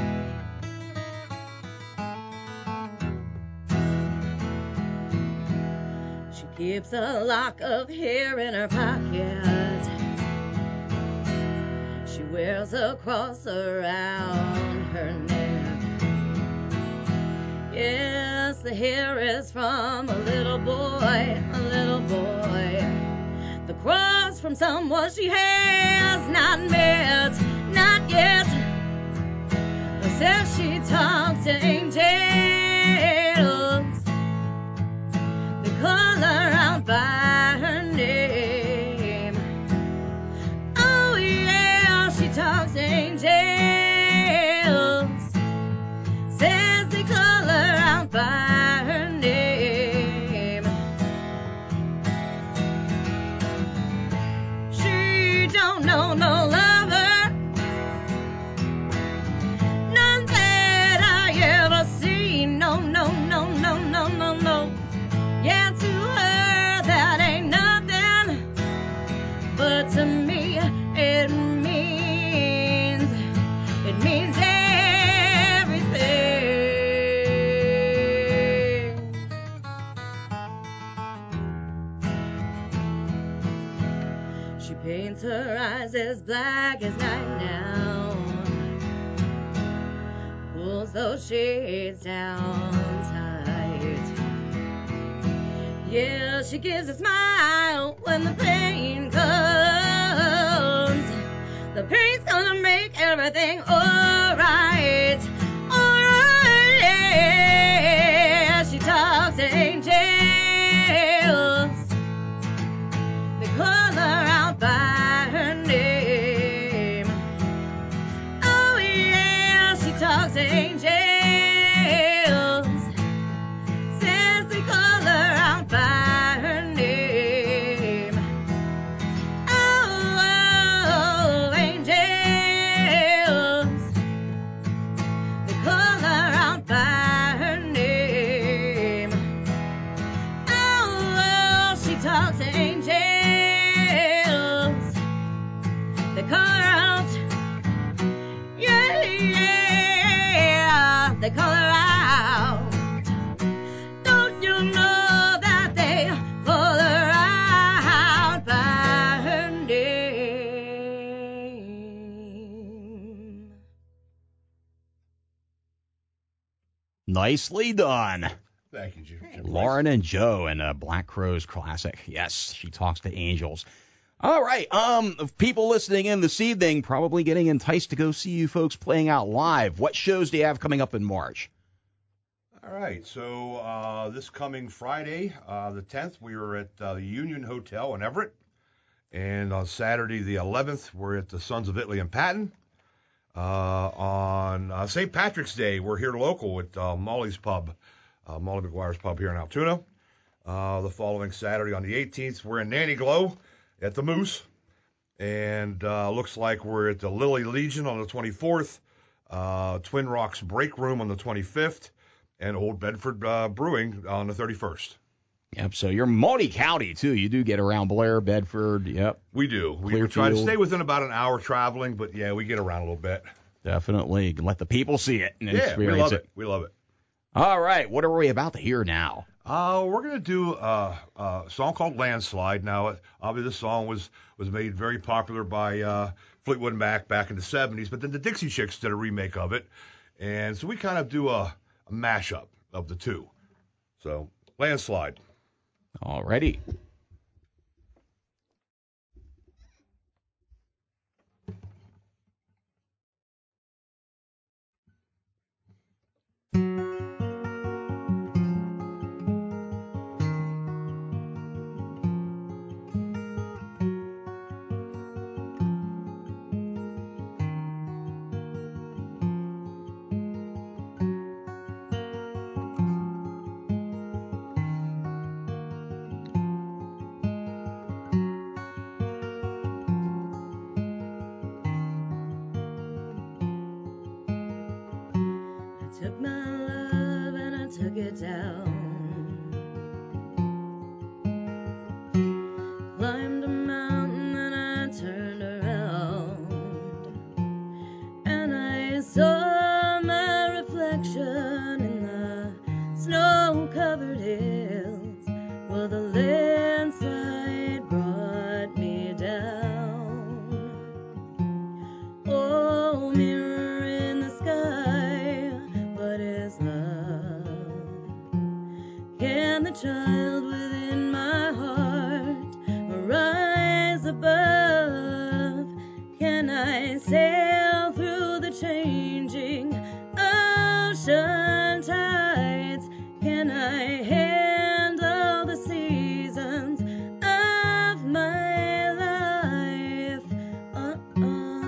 She keeps a lock of hair in her pocket. She wears a cross around her neck. Yes, the hair is from a little boy, a little boy. The cross from someone she has not met, not yet. But says she talks to angels. They call her out by her name. Oh yeah, she talks to angels. Says they call her out by her name. She don't know no lover, none that I ever seen. No, no, no, no, no, no, no. Yeah, to her that ain't nothing, but to me it means, it means everything. She paints her eyes as black as night now, pulls pulls those shades down tight. Yeah, she gives a smile when the pain comes. The pain's gonna make everything alright. Alright, yeah. She talks to angels. They call her out by her name. Oh yeah, she talks to angels. Says they call her out by her name. Oh, oh, angels. They call her out by her name. Oh, oh, she talks to angels. They call her out. Yeah, yeah. They call her out. Don't you know that they call her out by her name? Nicely done. Thank you, Jim. Jim Lauren and Joe and uh, Black Crowes classic. Yes, she talks to angels. All right. Um, people listening in this evening probably getting enticed to go see you folks playing out live. What shows do you have coming up in March? All right, so uh, this coming Friday, uh, the tenth, we are at uh, the Union Hotel in Everett. And on Saturday, the eleventh, we're at the Sons of Italy in Patton. Uh, on uh, Saint Patrick's Day, we're here local at uh, Molly's Pub, uh, Molly McGuire's Pub here in Altoona. Uh, the following Saturday, on the eighteenth, we're in Nanny Glow at the Moose. And uh, looks like we're at the Lily Legion on the twenty-fourth, uh, Twin Rocks Break Room on the twenty-fifth, and Old Bedford uh, Brewing on the thirty-first. Yep, so you're multi-county, too. You do get around Blair, Bedford, yep. We do. We, we try to stay within about an hour traveling, but, yeah, we get around a little bit. Definitely. Let the people see it and yeah, experience we love it. it. We love it. All right, what are we about to hear now? Uh, we're going to do uh, a song called Landslide. Now, obviously, this song was, was made very popular by uh, Fleetwood Mac back in the seventies, but then the Dixie Chicks did a remake of it. And so we kind of do a, a mashup of the two. So, Landslide. All righty. Took my love and I took it down. Climbed a mountain and I turned around. And I saw my reflection in the snow-covered hills where the landslide brought me down. Oh, mirror in the sky, what is love? Can the child within my heart rise above? Can I sail through the changing ocean tides? Can I handle the seasons of my life? Uh-uh.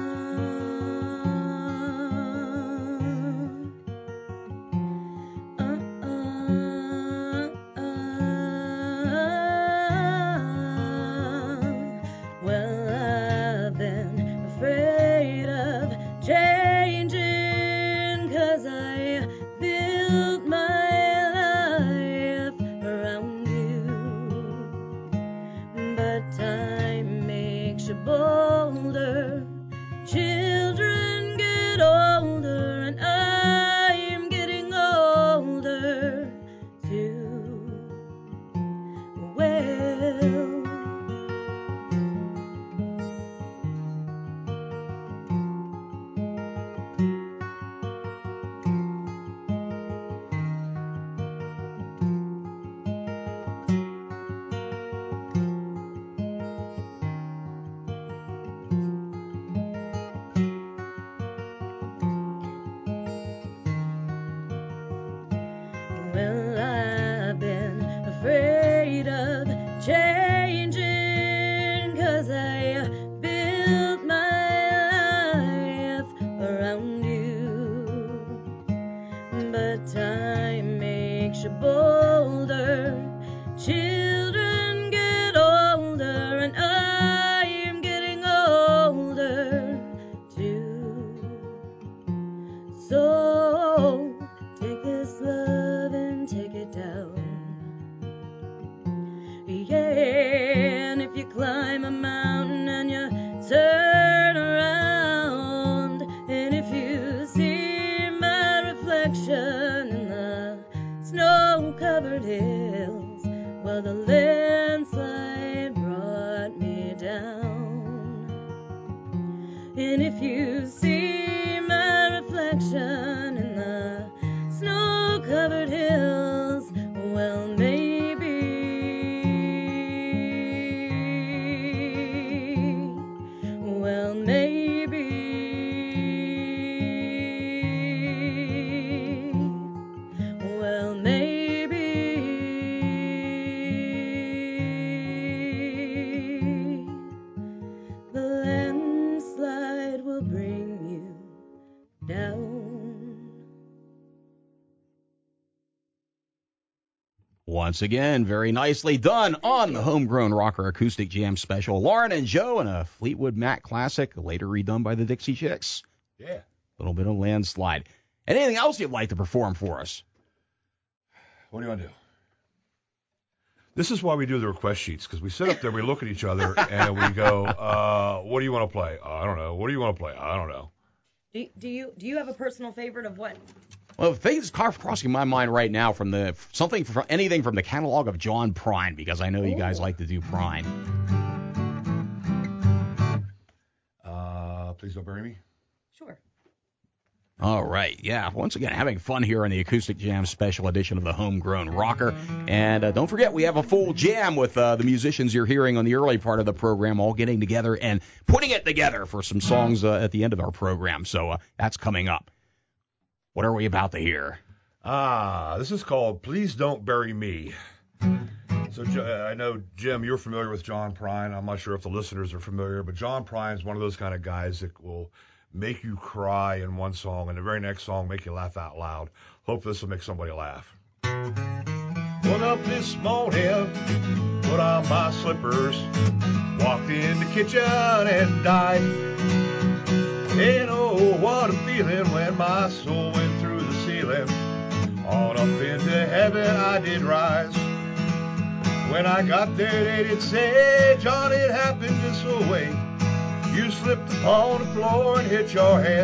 Well, I've been afraid of changing 'cause I've been bolder. Children get older, and I am getting older too. So take this love and take it down. Yeah, and if you climb a mountain and you turn around, and if you see my reflection in the snow-covered hills, well, the landslide brought me down. And if you see my reflection in the snow-covered hills, well, maybe, well, maybe, well, maybe the landslide will bring you down. Once again, very nicely done on the Homegrown Rocker Acoustic Jam Special. Lauren and Joe and a Fleetwood Mac classic, later redone by the Dixie Chicks. Yeah. A little bit of Landslide. Anything else you'd like to perform for us? What do you want to do? This is why we do the request sheets, because we sit up there, we look at each other, and we go, uh, what do you want to play? I don't know. What do you want to play? I don't know. Do, do you do you have a personal favorite of what? Well, the thing that's crossing my mind right now from the something from anything from the catalog of John Prine, because I know you guys like to do Prine. Uh, Please Don't Bury Me. Sure. All right, yeah. Once again, having fun here on the Acoustic Jam Special Edition of the Homegrown Rocker. And uh, don't forget, we have a full jam with uh, the musicians you're hearing on the early part of the program, all getting together and putting it together for some songs uh, at the end of our program. So uh, that's coming up. What are we about to hear? Ah, this is called Please Don't Bury Me. So uh, I know, Jim, you're familiar with John Prine. I'm not sure if the listeners are familiar, but John Prine is one of those kind of guys that will make you cry in one song, and the very next song make you laugh out loud. Hope this will make somebody laugh. Woke up this morning, put on my slippers, walked in the kitchen and died. And oh, what a feeling when my soul went through the ceiling. On up into heaven I did rise. When I got there they did say, John, it happened this way. You slipped upon the floor and hit your head.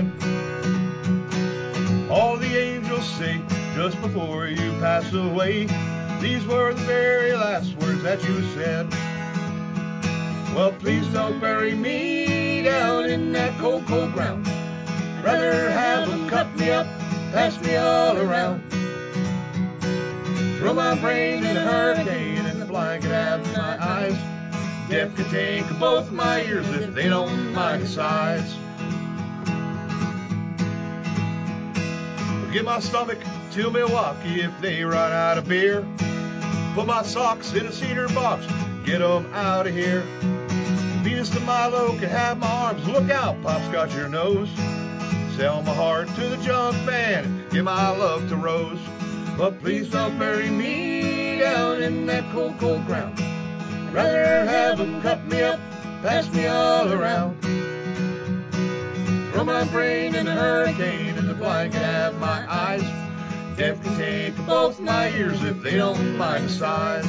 All the angels say just before you pass away, these were the very last words that you said. Well, please don't bury me down in that cold, cold ground. Rather have them cut me up, pass me all around. Throw my brain in a hurricane and the blanket out of my eyes. Death could take both my ears if they don't mind the size. Get my stomach to Milwaukee if they run out of beer. Put my socks in a cedar box, get them out of here. Venus de Milo can have my arms, look out, Pop's got your nose. Sell my heart to the junk man, give my love to Rose. But please don't bury me down in that cold, cold ground. Rather have them cut me up, pass me all around. Throw my brain in a hurricane and the blanket have my eyes. Death can take both my ears if they don't mind the size.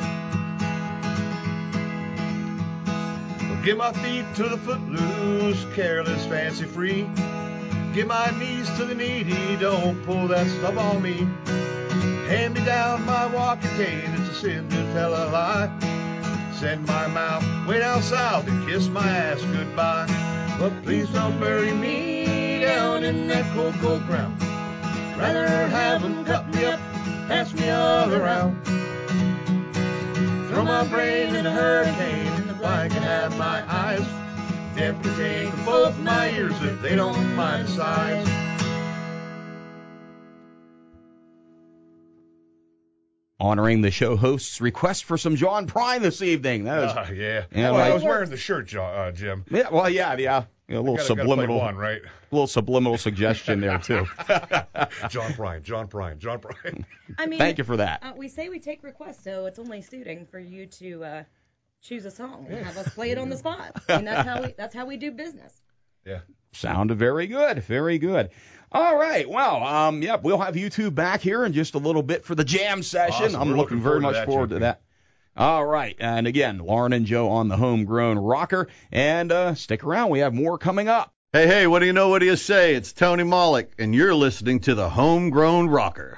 Give my feet to the footloose, careless, fancy free. Give my knees to the needy, don't pull that stuff on me. Hand me down my walking cane, it's a sin to tell a lie. Send my mouth way down south and kiss my ass goodbye. But please don't bury me down in that cold, cold ground. Rather have them cut me up, pass me all around. Throw my brain in a hurricane and the blanket have my eyes. Death can take both my ears if they don't mind the size. Honoring the show host's request for some John Prine this evening. That was, uh, yeah. yeah well, like, I was wearing the shirt, uh, Jim. Yeah, well, yeah, yeah. a little gotta, subliminal, gotta play one, right? A little subliminal suggestion there too. John Prine, John Prine, John Prine. I mean, thank you for that. Uh, we say we take requests, so it's only suiting for you to uh, choose a song and have us play it on the spot. I mean, that's how we that's how we do business. Yeah. Sounded very good, very good. All right, well, um, yep, we'll have you two back here in just a little bit for the jam session. Awesome. I'm We're looking, looking very forward much to that, forward to J P. that. All right, and again, Lauren and Joe on the Homegrown Rocker, and uh, stick around, we have more coming up. Hey, hey, what do you know, what do you say? It's Tony Malik, and you're listening to the Homegrown Rocker.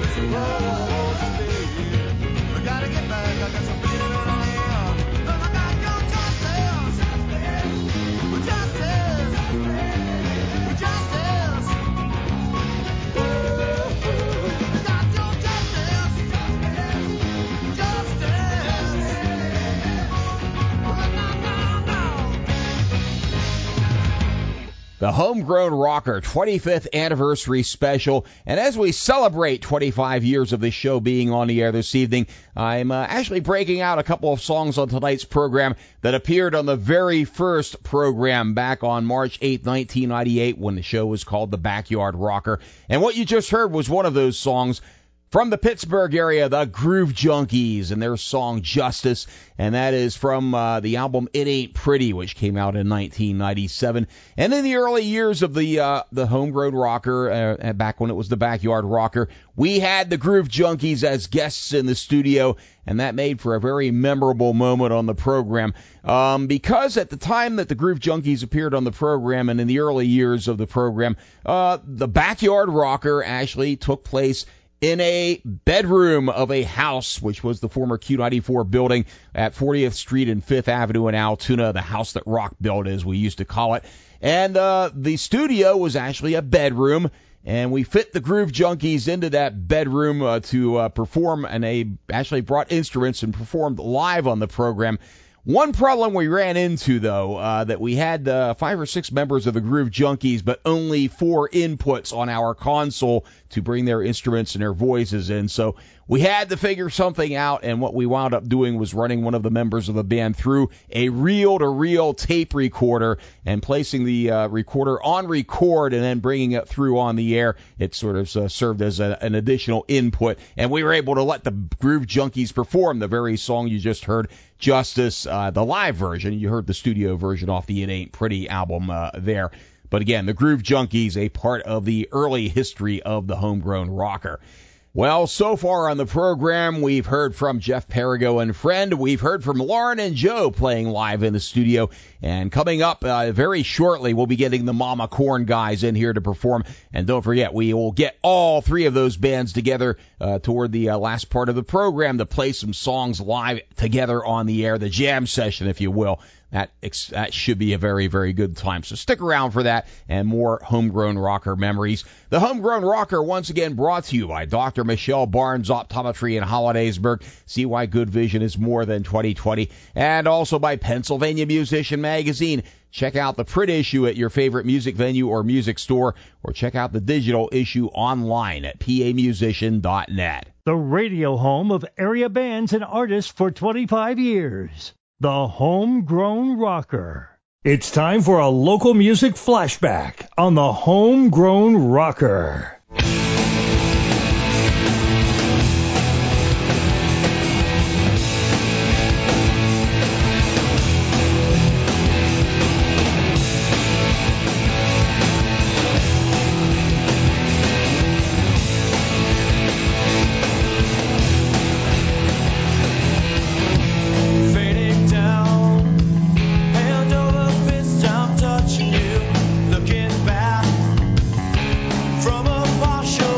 The Homegrown Rocker twenty-fifth Anniversary Special. And as we celebrate twenty-five years of this show being on the air this evening, I'm uh, actually breaking out a couple of songs on tonight's program that appeared on the very first program back on March eighth, nineteen ninety-eight, when the show was called The Backyard Rocker. And what you just heard was one of those songs from the Pittsburgh area, the Groove Junkies, and their song Justice, and that is from uh, the album It Ain't Pretty, which came out in nineteen ninety-seven. And in the early years of the uh, the Homegrown Rocker, uh, back when it was the Backyard Rocker, we had the Groove Junkies as guests in the studio, and that made for a very memorable moment on the program. Um, because at the time that the Groove Junkies appeared on the program, and in the early years of the program, uh, the Backyard Rocker actually took place in a bedroom of a house, which was the former Q ninety-four building at fortieth Street and fifth Avenue in Altoona, the house that Rock built, as we used to call it. And uh, the studio was actually a bedroom, and we fit the Groove Junkies into that bedroom uh, to uh, perform, and they actually brought instruments and performed live on the program. One problem we ran into, though, uh, that we had uh, five or six members of the Groove Junkies, but only four inputs on our console to bring their instruments and their voices in. So we had to figure something out, and what we wound up doing was running one of the members of the band through a reel-to-reel tape recorder and placing the uh, recorder on record and then bringing it through on the air. It sort of uh, served as a, an additional input, and we were able to let the Groove Junkies perform the very song you just heard, Justice, uh, the live version. You heard the studio version off the It Ain't Pretty album uh, there. But again, the Groove Junkies, a part of the early history of the Homegrown Rocker. Well, so far on the program, we've heard from Jeff Perigo and Friend. We've heard from Lauren and Joe playing live in the studio. And coming up uh, very shortly, we'll be getting the Mama Corn guys in here to perform. And don't forget, we will get all three of those bands together uh, toward the uh, last part of the program to play some songs live together on the air, the jam session, if you will. That that should be a very, very good time. So stick around for that and more Homegrown Rocker memories. The Homegrown Rocker, once again, brought to you by Doctor Michelle Barnes Optometry in Hollidaysburg. See why good vision is more than twenty twenty. And also by Pennsylvania Musician Magazine. Check out the print issue at your favorite music venue or music store, or check out the digital issue online at p a musician dot net. The radio home of area bands and artists for twenty-five years. The Homegrown Rocker. It's time for a local music flashback on the Homegrown Rocker. From a partial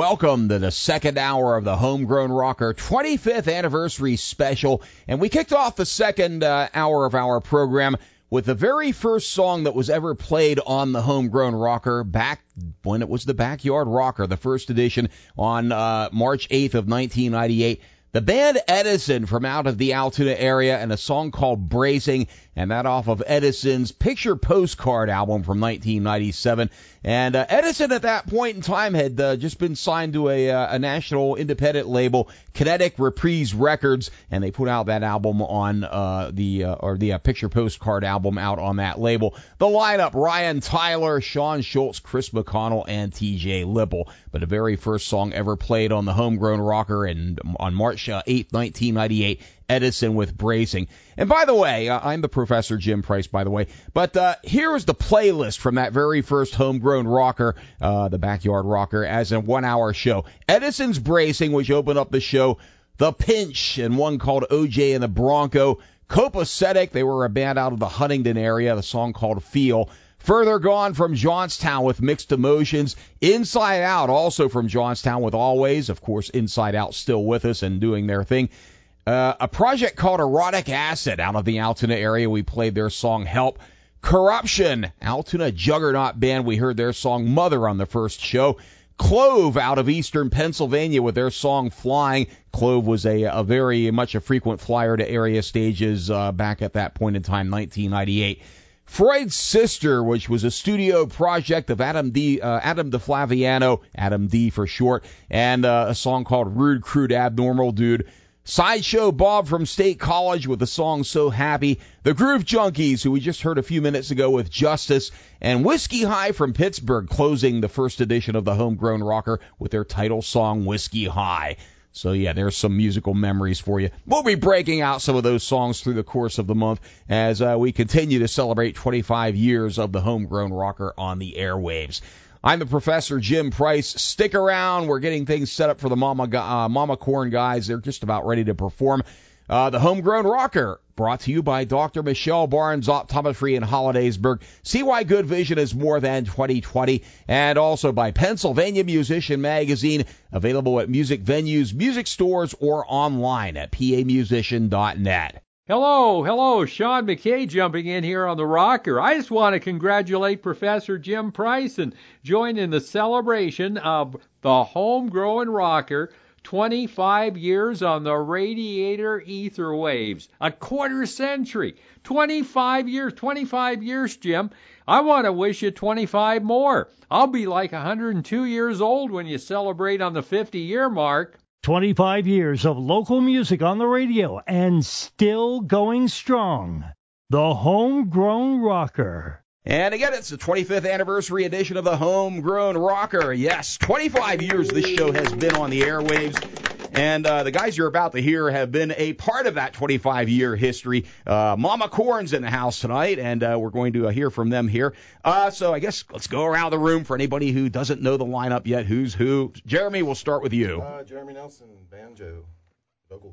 welcome to the second hour of the Homegrown Rocker twenty-fifth Anniversary Special. And we kicked off the second uh, hour of our program with the very first song that was ever played on the Homegrown Rocker back when it was the Backyard Rocker, the first edition on uh, March eighth of nineteen ninety-eight. The band Edison from out of the Altoona area, and a song called Bracing, and that off of Edison's Picture Postcard album from nineteen ninety-seven. And uh, Edison at that point in time had uh, just been signed to a, uh, a national independent label, Kinetic Reprise Records, and they put out that album on uh, the uh, or the uh, Picture Postcard album out on that label. The lineup: Ryan Tyler, Sean Schultz, Chris McConnell, and T J Lipple. But the very first song ever played on the Homegrown Rocker, and on March eighth, nineteen ninety-eight, Edison with Bracing. And by the way, uh, I'm the Professor Jim Price, by the way, but uh, here is the playlist from that very first Homegrown Rocker, uh, the Backyard Rocker, as a one-hour show. Edison's Bracing, which opened up the show. The Pinch, and one called O J and the Bronco. Copacetic, they were a band out of the Huntington area, the song called Feel. Further Gone from Johnstown with Mixed Emotions. Inside Out, also from Johnstown with Always. Of course, Inside Out still with us and doing their thing. Uh, a project called Erotic Acid out of the Altoona area. We played their song Help. Corruption, Altoona Juggernaut band. We heard their song Mother on the first show. Clove out of eastern Pennsylvania with their song Flying. Clove was a, a very much a frequent flyer to area stages uh, back at that point in time, nineteen ninety-eight. Freud's Sister, which was a studio project of Adam D. Uh, Adam DeFlaviano, Adam D for short, and uh, a song called Rude, Crude, Abnormal Dude. Sideshow Bob from State College with the song So Happy. The Groove Junkies, who we just heard a few minutes ago with Justice. And Whiskey High from Pittsburgh, closing the first edition of the Homegrown Rocker with their title song, Whiskey High. So, yeah, there's some musical memories for you. We'll be breaking out some of those songs through the course of the month as uh, we continue to celebrate twenty-five years of the Homegrown Rocker on the airwaves. I'm the Professor Jim Price. Stick around. We're getting things set up for the Mama uh, Mama Corn guys. They're just about ready to perform. Uh, the Homegrown Rocker, brought to you by Doctor Michelle Barnes, Optometry in Hollidaysburg. See why good vision is more than twenty twenty. And also by Pennsylvania Musician Magazine, available at music venues, music stores, or online at p a musician dot net. Hello, hello, Sean McKay jumping in here on the Rocker. I just want to congratulate Professor Jim Price and join in the celebration of the Homegrown Rocker, twenty-five years on the Radiator Ether Waves. A quarter century. twenty-five years. twenty-five years, Jim. I want to wish you twenty-five more. I'll be like one hundred two years old when you celebrate on the fifty-year mark. twenty-five years of local music on the radio and still going strong. The Homegrown Rocker. And again, it's the twenty-fifth anniversary edition of the Homegrown Rocker. Yes, twenty-five years this show has been on the airwaves. And uh, the guys you're about to hear have been a part of that twenty-five-year history. Uh, Mama Corn's in the house tonight, and uh, we're going to uh, hear from them here. Uh, so I guess let's go around the room for anybody who doesn't know the lineup yet. Who's who? Jeremy, we'll start with you. Uh, Jeremy Nelson, banjo, vocals.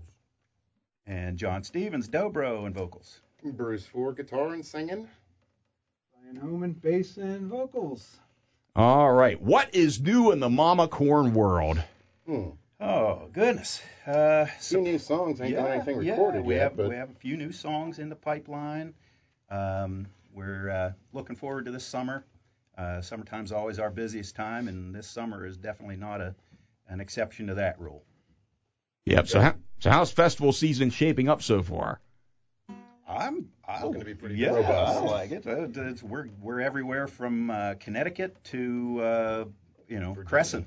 And John Stevens, dobro, and vocals. Bruce Ford, guitar and singing. Brian Homan, bass and vocals. All right. What is new in the Mama Corn world? Hmm. Oh, goodness. Uh, so, new songs. Ain't yeah, got anything yeah, recorded we yet. Have, but... We have a few new songs in the pipeline. Um, we're uh, looking forward to this summer. Uh, summertime's always our busiest time, and this summer is definitely not a an exception to that rule. Yep. So, how, so how's festival season shaping up so far? I'm I'm going to be pretty yeah, robust. I like it. Uh, it's, we're we're everywhere from uh, Connecticut to uh, you know Crescent.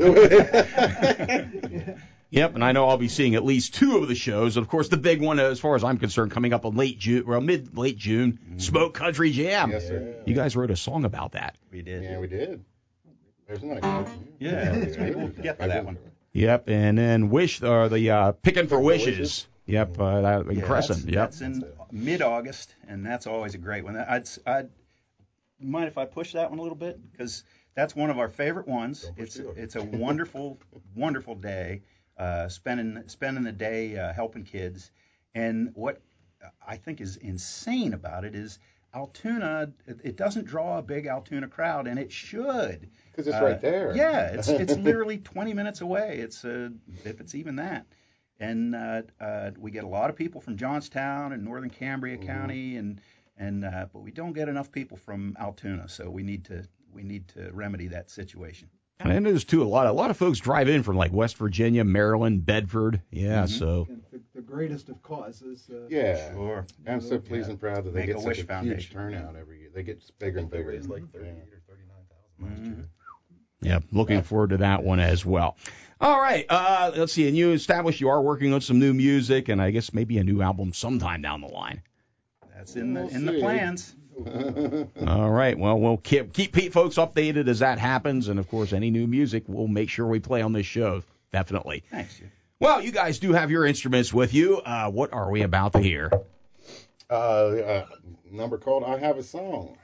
Yep, and I know I'll be seeing at least two of the shows. Of course, the big one, as far as I'm concerned, coming up in late June, well, mid late June, mm-hmm. Smoke Country Jam. Yes, sir. You guys wrote a song about that. We did. Yeah, we did. There's another. Yeah, we'll get to that one. Yep, and then Wish, or the uh, Picking for Wishes. wishes. Yep, uh, that, in yeah, Crescent. That's, yep. that's in mid-August, and that's always a great one. I'd, I'd mind if I push that one a little bit, because that's one of our favorite ones. It's it. it's a wonderful, wonderful day, uh, spending spending the day uh, helping kids. And what I think is insane about it is Altoona, it, it doesn't draw a big Altoona crowd, and it should. Because it's Uh, right there. Yeah, it's it's literally twenty minutes away. It's uh, if it's even that. And uh, uh, we get a lot of people from Johnstown and northern Cambria Mm-hmm. County, and and uh, but we don't get enough people from Altoona, so we need to we need to remedy that situation. And it is too. A lot, a lot of folks drive in from like West Virginia, Maryland, Bedford. Yeah, Mm-hmm. so And the, the greatest of causes. Uh, Yeah. Sure. I'm so pleased and proud that they get Make-A-Wish such a Foundation. huge turnout every year. They get bigger and bigger. raised like thirty-eight Yeah. or thirty-nine thousand last year. yeah, looking forward to that one as well. All right, uh, let's see. And you established you are working on some new music, and I guess maybe a new album sometime down the line. That's in the We'll in the see. plans. All right. Well, we'll keep, keep Pete folks updated as that happens. And, of course, any new music we'll make sure we play on this show. Definitely. Thanks. Jim. Well, you guys do have your instruments with you. Uh, what are we about to hear? Uh, uh, number called I Have a Song.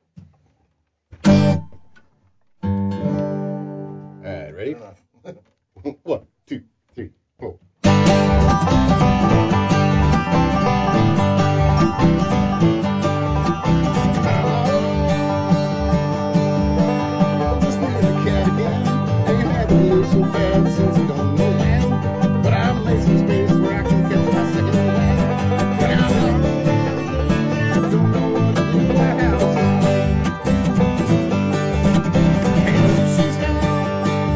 All right, ready? One, two, three, four. Just being a cat again. Ain't had to live so bad since you don't know when. But I'm making space where I can catch my second wind. When I'm alone, I don't know what to do. I have a song. And she's gone.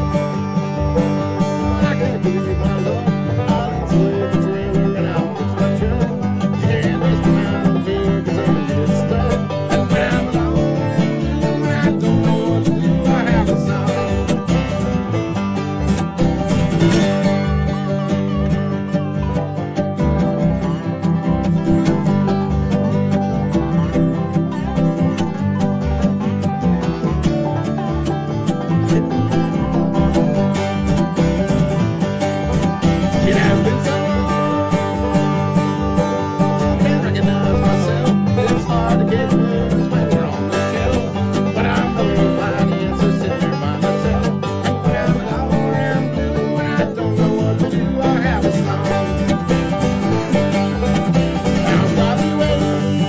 I can't give you my love. I'll slave the trailer and I'll fix my truck. You can't waste my fear 'cause I'm getting stuck. And when I'm alone, when I don't know what to do, I have a song. It has been so long, can't recognize myself. It's hard to get news when you're on the shelf. But I know you'll find the answer sitting there by myself. And when I'm alone and blue, when I don't know what to do, I have a song. Now stop the rain.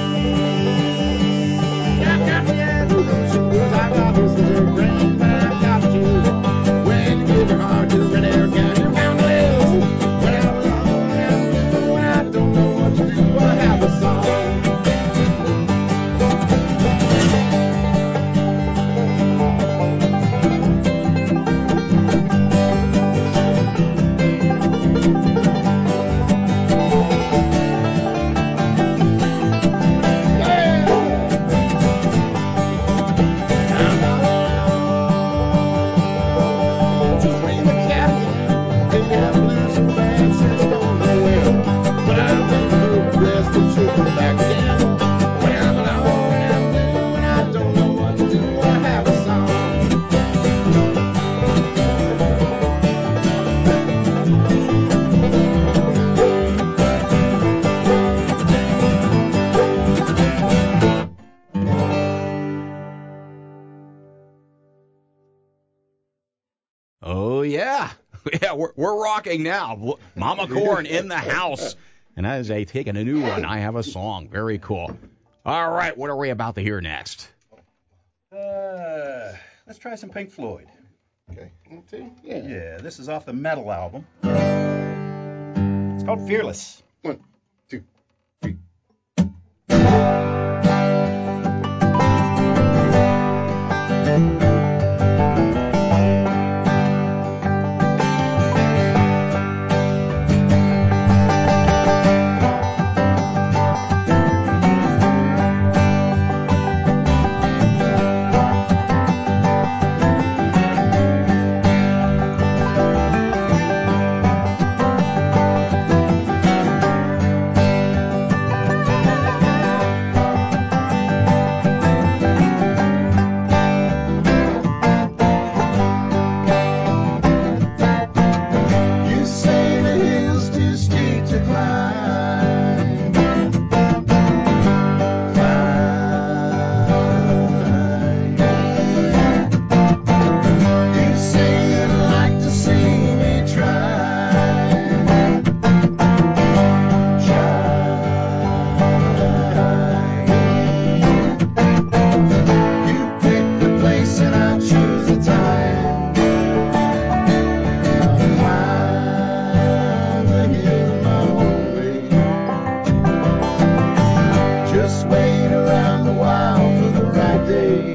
I've got the resolution, 'cause I got this little brain, but I've got you. When you give your heart to an air can, you found the list. When I'm alone and blue, when I don't know what to do, I have a song. Just being a cat again. Ain't had to live so bad since don't know when. But I've been through rest and she'll come back again. When I'm alone and blue, when I don't know what to do, I have a song. Oh, yeah. Yeah, we're, we're rocking now. Mama Corn in the house. And that is a taking a new one. I have a song. Very cool. All right, what are we about to hear next? Uh, let's try some Pink Floyd. Okay. One, two, yeah. Yeah, this is off the Metal album. It's called Fearless. One, two. Thank Just wait around a while for the right day.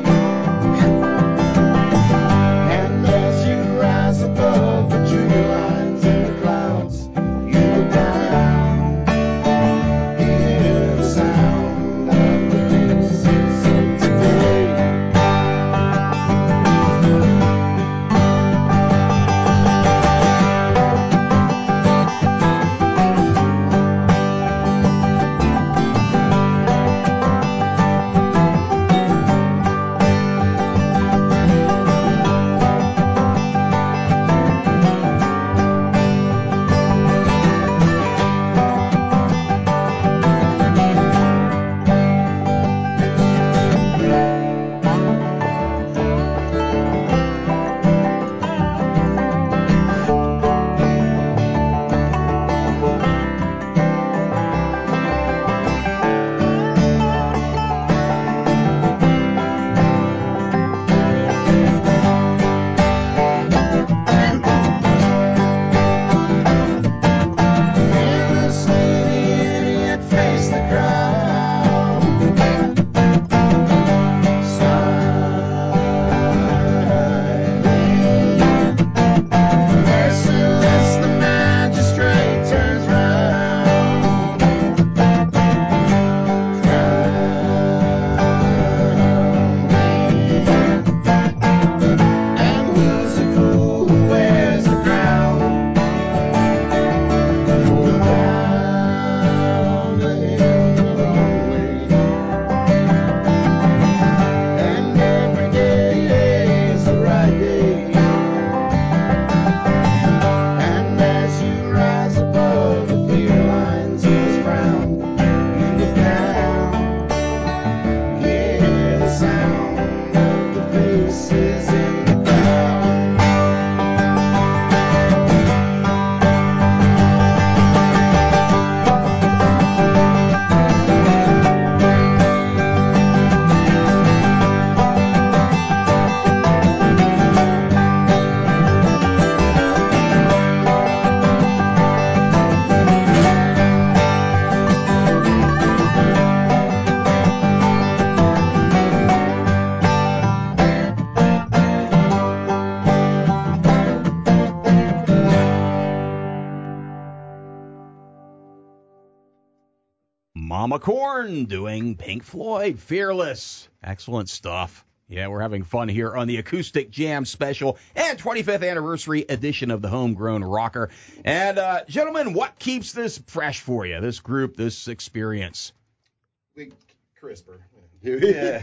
And as you rise above the tree lines and the clouds, you look down, hear the sound of the faces of today. Mama Corn doing Pink Floyd, Fearless. Excellent stuff. Yeah, we're having fun here on the Acoustic Jam Special and twenty-fifth Anniversary edition of the Homegrown Rocker. And, uh, gentlemen, what keeps this fresh for you, this group, this experience? We CRISPR. Yeah.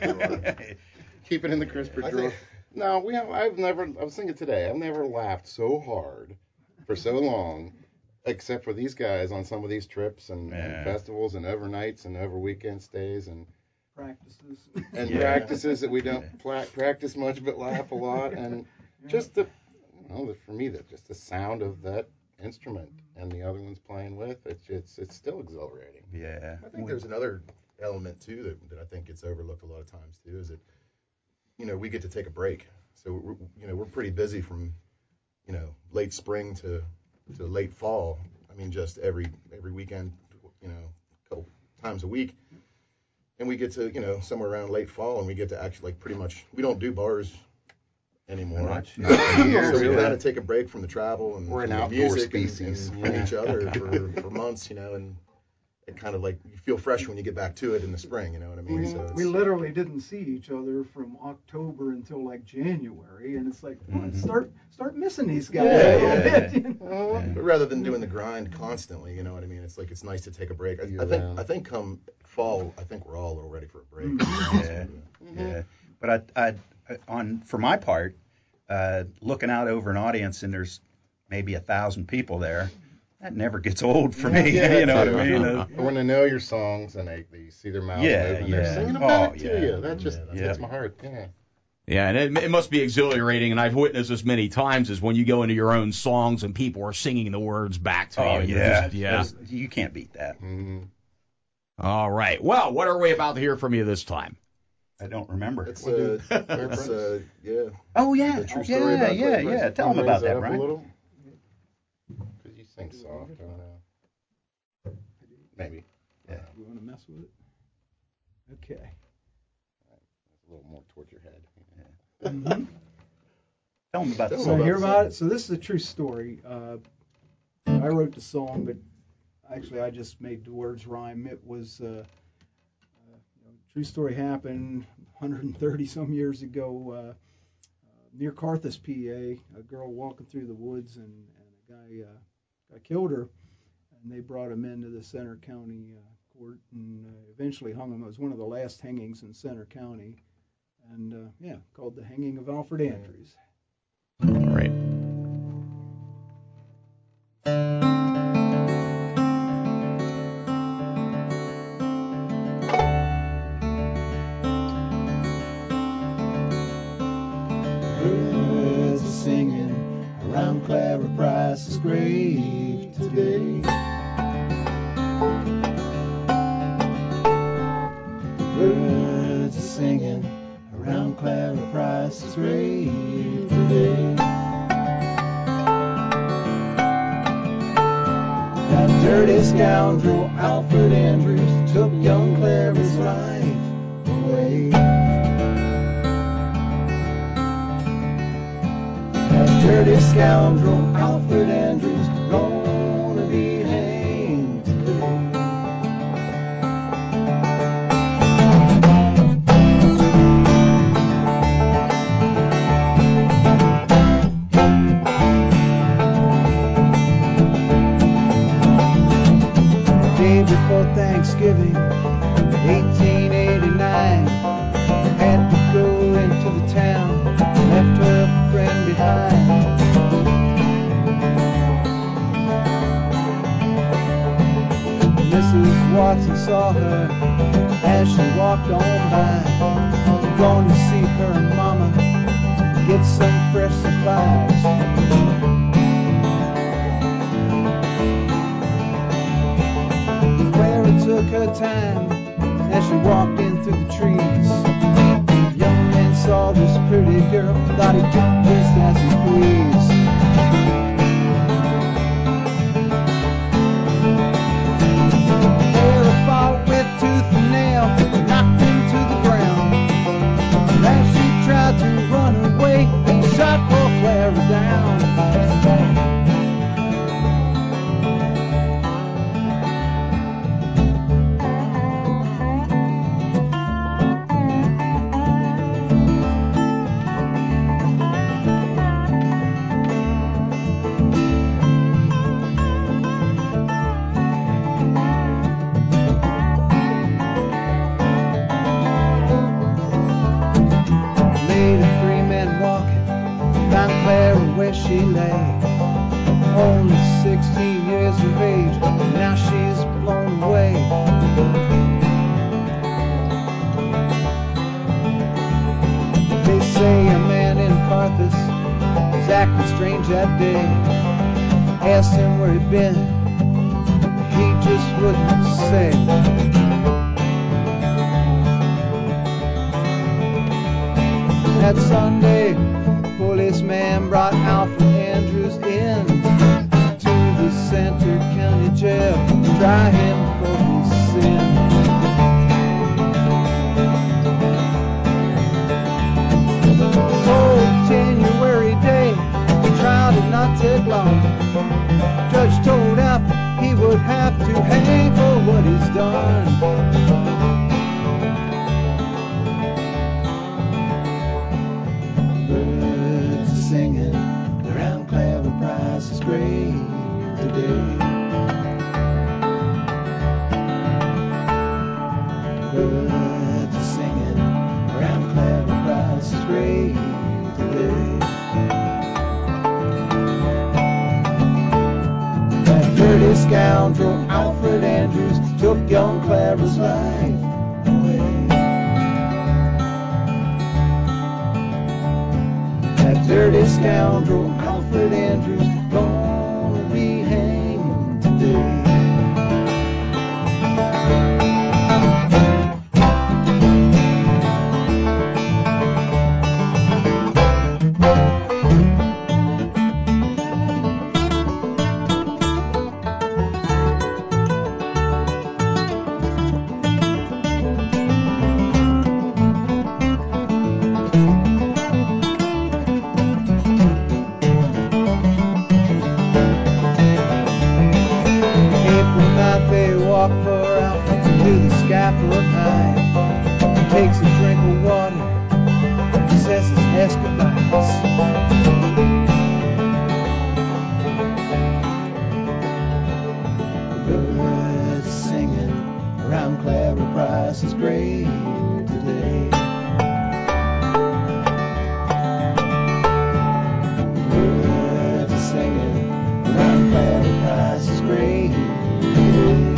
Keep it in the CRISPR I drawer. think- No, we have. I've never. I was thinking today. I've never laughed so hard for so long, except for these guys on some of these trips and, and Yeah. festivals and overnights and over weekend stays and Practices. and Yeah. practices that we don't pla- practice much but laugh a lot, and just the, you know, the, for me, that just the sound of that instrument and the other ones playing with it's it's it's still exhilarating. Yeah. I think there's another element too that, that I think gets overlooked a lot of times too, is that, you know, we get to take a break. So we're, you know, we're pretty busy from, you know, late spring to to late fall. I mean, just every every weekend, you know, a couple times a week. And we get to, you know, somewhere around late fall, and we get to actually, like, pretty much, we don't do bars anymore. Much. So we Yeah. kind of take a break from the travel and We're an from the outdoor music and- species. and, from Yeah. each other for, for months, you know, and it kind of like, you feel fresh when you get back to it in the spring, you know what I mean? We, So it's, we literally didn't see each other from October until like January, and it's like, what, start start missing these guys Yeah, a little yeah. bit. You know? But rather than doing the grind constantly, you know what I mean? It's like it's nice to take a break. I, I think Yeah. I think come fall, I think we're all a little ready for a break. Yeah, yeah. But I, I, on for my part, uh, looking out over an audience and there's maybe a thousand people there, that never gets old for me. Yeah, you know what too. I mean? Uh, Or when they know your songs and they, they see their mouths Yeah, moving, they're yeah. singing them Oh, back to yeah. you. That just Yeah. hits my heart. Yeah. Yeah, and it, it must be exhilarating, and I've witnessed this many times, is when you go into your own songs and people are singing the words back to oh you. You're yeah, just- yeah. There's- you can't beat that. Mm-hmm. All right. Well, what are we about to hear from you this time? I don't remember. It's uh, it's uh, yeah. Oh yeah, The true story yeah, about yeah, Clay yeah. Prince. Tell them Raise about that that, up a Brian. little. Because you sing soft. I don't know. Maybe. Yeah. You want to mess with it? Okay. A little more towards your head. Mm-hmm. Tell them about the So song. hear about it. So this is a true story. Uh, I wrote the song, but actually I just made the words rhyme. It was uh, uh, you know, true story happened one hundred thirty some years ago uh, uh, near Carthus, P A. A girl walking through the woods, and, and a guy uh, guy killed her, and they brought him into the Center County uh, court and uh, eventually hung him. It was one of the last hangings in Center County, and uh, yeah, called the Hanging of Alfred Andrews. Great. Birds are singing around Clara Price's grave today. Birds are singing around Clara Price's grave today. That dirty scoundrel Alfred Andrews took young Clara's life away. That dirty scoundrel Alfred Andrews gonna be hanged today. Day before Thanksgiving, eighteen eighty-nine, had to go into the town, left her friend behind. Missus Watson saw her as she walked on by, going to see her mama, get some fresh supplies. Clara took her time as she walked in through the trees. The young man saw this pretty girl, thought he'd do just as he pleased. Clara fought with tooth and nail, knocked him to the ground. And as she tried to run away, he shot poor Clara down. Later, three men walking found Clara where she lay. Only sixteen years of age, and now she's blown away. They say a man in Carthus was acting strange that day. Asked him where he'd been, he just wouldn't say. That Sunday, the policeman brought Alfred Andrews in to the Center County Jail to try him for his sin. Cold January day, the trial did not take long. Judge told Alfred he would have to hang for what he's done. Singing around Clara Price's grave today. Birds are singing around Clara Price's grave today. That dirty scoundrel Alfred Andrews took young Clara's life away. That dirty scoundrel Alfred Andrews gonna be hanged today. after a pint. He takes a drink of water and says his best goodbyes. The birds are singing around Clara Price's grave today. The birds are singing around Clara Price's grave today.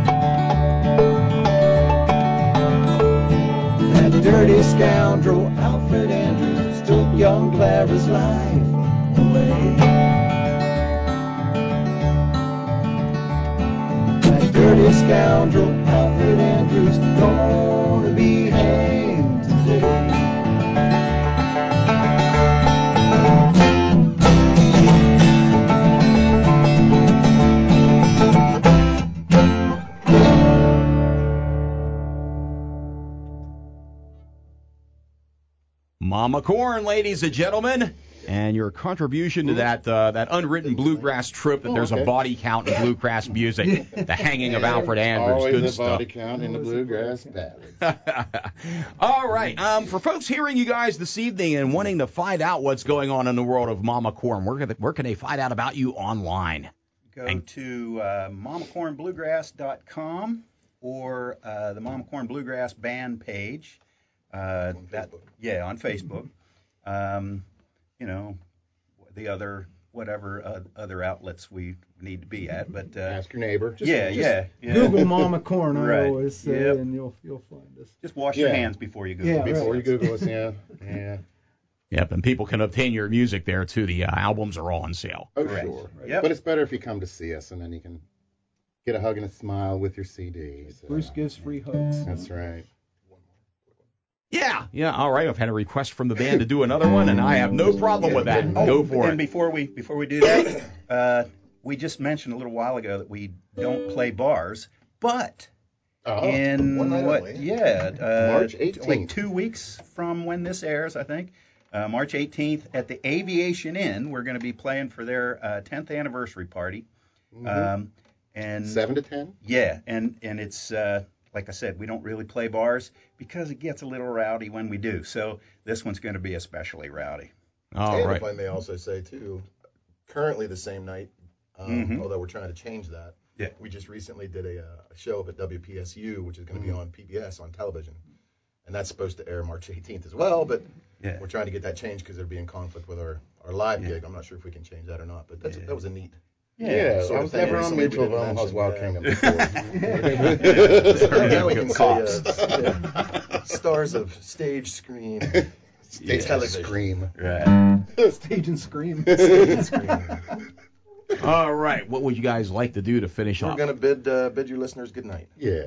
That dirty scoundrel Alfred Andrews took young Clara's life away. That dirty scoundrel Alfred Andrews gonna be hanged today. Mama Corn, ladies and gentlemen, and your contribution to that uh, that unwritten bluegrass trip that Oh, there's okay. a body count in bluegrass music, the hanging of Alfred Andrews, Always good a stuff. body count in the bluegrass ballads. All right, um, for folks hearing you guys this evening and wanting to find out what's going on in the world of Mama Corn, where can they, where can they find out about you online? Go to uh, mama corn bluegrass dot com or uh, the Mama Corn Bluegrass Band page. Uh, On that, Facebook. Yeah, on Facebook. Um, you know, the other, whatever uh, other outlets we need to be at. But uh, Ask your neighbor. Just, yeah, just yeah, yeah. Google Mama Corn, I Right. always say, Yep. and you'll you'll find us. Just wash your Yeah. hands before you Google. Yeah, it. Before right. you Google us, yeah. Yeah. Yep, and people can obtain your music there, too. The uh, albums are all on sale. Oh, Correct. sure. Yep. But it's better if you come to see us, and then you can get a hug and a smile with your C D. So. Bruce gives free hugs. That's right. Yeah, yeah, all right. I've had a request from the band to do another one, and I have no problem with that. Oh, Go for and it. before we before we do that, uh, we just mentioned a little while ago that we don't play bars, but Oh, in one night what? only. Yeah, uh, March eighteenth. like two weeks from when this airs, I think. Uh, March eighteenth at the Aviation Inn, we're going to be playing for their uh, tenth anniversary party. Mhm. Um, and Seven to ten. yeah, and and it's uh, like I said, we don't really play bars because it gets a little rowdy when we do. So this one's going to be especially rowdy. All and right. if I may also say, too, currently the same night, um, Mhm. although we're trying to change that, Yeah. we just recently did a, uh, a show up at W P S U, which is going to be on P B S on television. And that's supposed to air March eighteenth as well, but Yeah. we're trying to get that changed because it'll be in conflict with our, our live Yeah. gig. I'm not sure if we can change that or not, but that's, Yeah. that was a neat. Yeah, sort I of was thing never on recently we Mutual of didn't Omaha's mention, Wild yeah. Kingdom before. Now we can say uh, yeah, stars of stage, screen, Stage television. scream. Right. Stage and scream. Stage and screen. All right. What would you guys like to do to finish We're off? going to bid uh, bid your listeners good night. Yeah.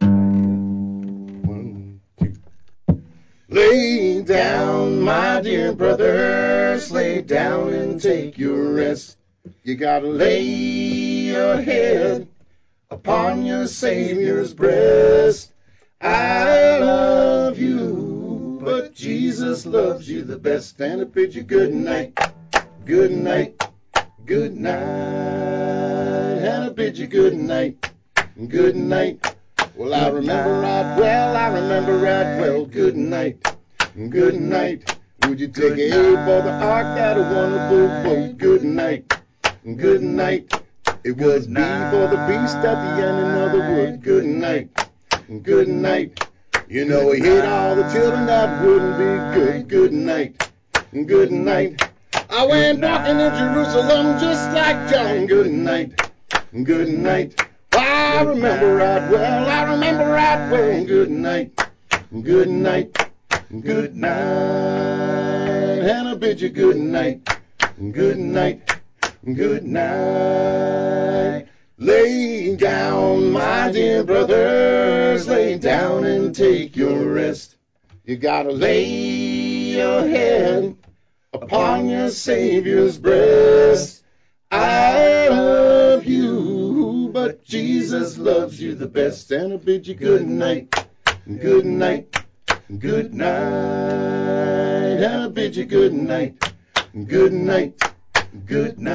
One, two. Lay down, my dear brothers, lay down and take your rest. You gotta lay your head upon your Savior's breast. I love you, but Jesus loves you the best. And I bid you good night, good night, good night. And I bid you good night, good night. Well, I remember right well, I remember right well. Good night, good night. Would you take a for the ark that a wonderful boat? Good night, good night. It was me for the beast at the end of the wood. Good night, good night. You know we hate all the children, that wouldn't be good. Good night, good night. I went walking in Jerusalem just like John. Good night, good night. I remember right well, I remember right well. Good night, good night, good night. And I bid you good night, good night, good night. Lay down, my dear brothers, lay down and take your rest. You gotta lay your head upon your Savior's breast. I love you, but Jesus loves you the best. And I bid you good night, good night, good night. And I bid you good night, good night, good night.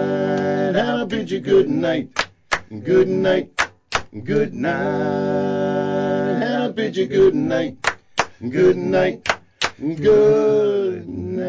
And I bid you good night, good night, good night. bid you good night, good night, good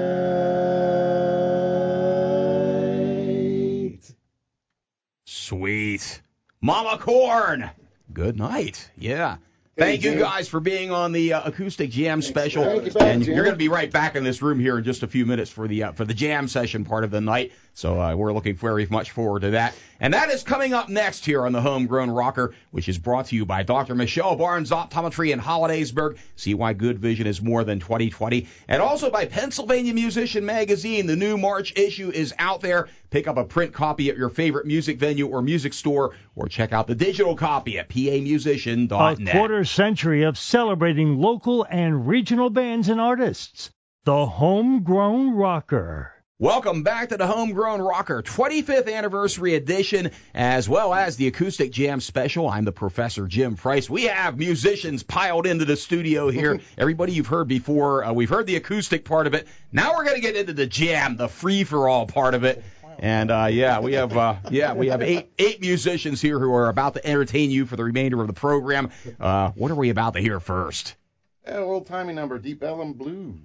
night. Sweet. Mama Corn. Good night. Yeah. Thank you guys for being on the uh, Acoustic Jam special. Thank you, back, and Jam. you're going to be right back in this room here in just a few minutes for the uh, for the jam session part of the night. So uh, we're looking very much forward to that. And that is coming up next here on the Homegrown Rocker, which is brought to you by Doctor Michelle Barnes Optometry in Hollidaysburg. See why good vision is more than twenty twenty. And also by Pennsylvania Musician Magazine. The new March issue is out there. Pick up a print copy at your favorite music venue or music store, or check out the digital copy at p a musician dot net. A quarter century of celebrating local and regional bands and artists. The Homegrown Rocker. Welcome back to the Homegrown Rocker twenty-fifth Anniversary Edition, as well as the Acoustic Jam Special. I'm the Professor Jim Price. We have musicians piled into the studio here. Everybody you've heard before. Uh, we've heard the acoustic part of it. Now we're going to get into the jam, the free-for-all part of it. And uh, yeah, we have uh, yeah we have eight eight musicians here who are about to entertain you for the remainder of the program. Uh, what are we about to hear first? An old-timey number, Deep Ellum Blues.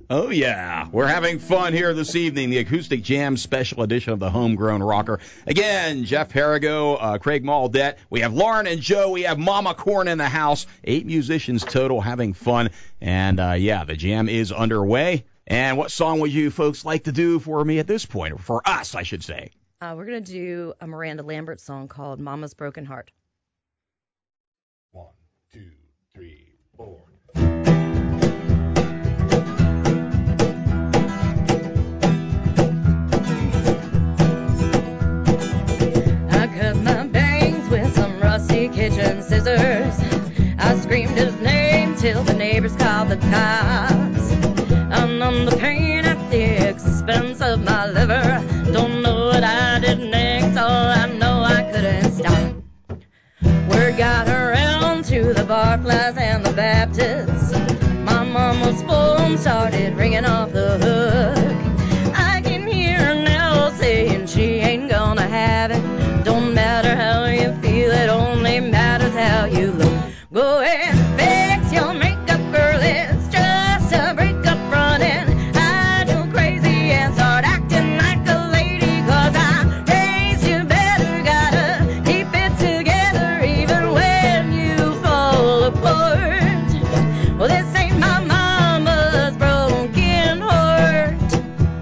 Oh, yeah. We're having fun here this evening. The Acoustic Jam special edition of the Homegrown Rocker. Again, Jeff Perigo, uh, Craig Maldette. We have Lauren and Joe. We have Mama Corn in the house. Eight musicians total having fun. And, uh, yeah, the jam is underway. And what song would you folks like to do for me at this point? Or for us, I should say. Uh, we're going to do a Miranda Lambert song called Mama's Broken Heart. One, two, three, four. I cut my bangs with some rusty kitchen scissors. I screamed his name till the neighbors called the cops. I numbed the pain at the expense of my liver. Don't know what I did next, all I know I couldn't stop. Word got around to the Barflies and the Baptists. My mama's phone started ringing off the hook. I can hear her now saying she ain't gonna have it. Don't matter how you feel, it only matters how you look. Go and fix your makeup, girl, it's just a breakup running. I go crazy and start acting like a lady, 'cause I raised you better, gotta keep it together even when you fall apart. Well, this ain't my mama's broken heart.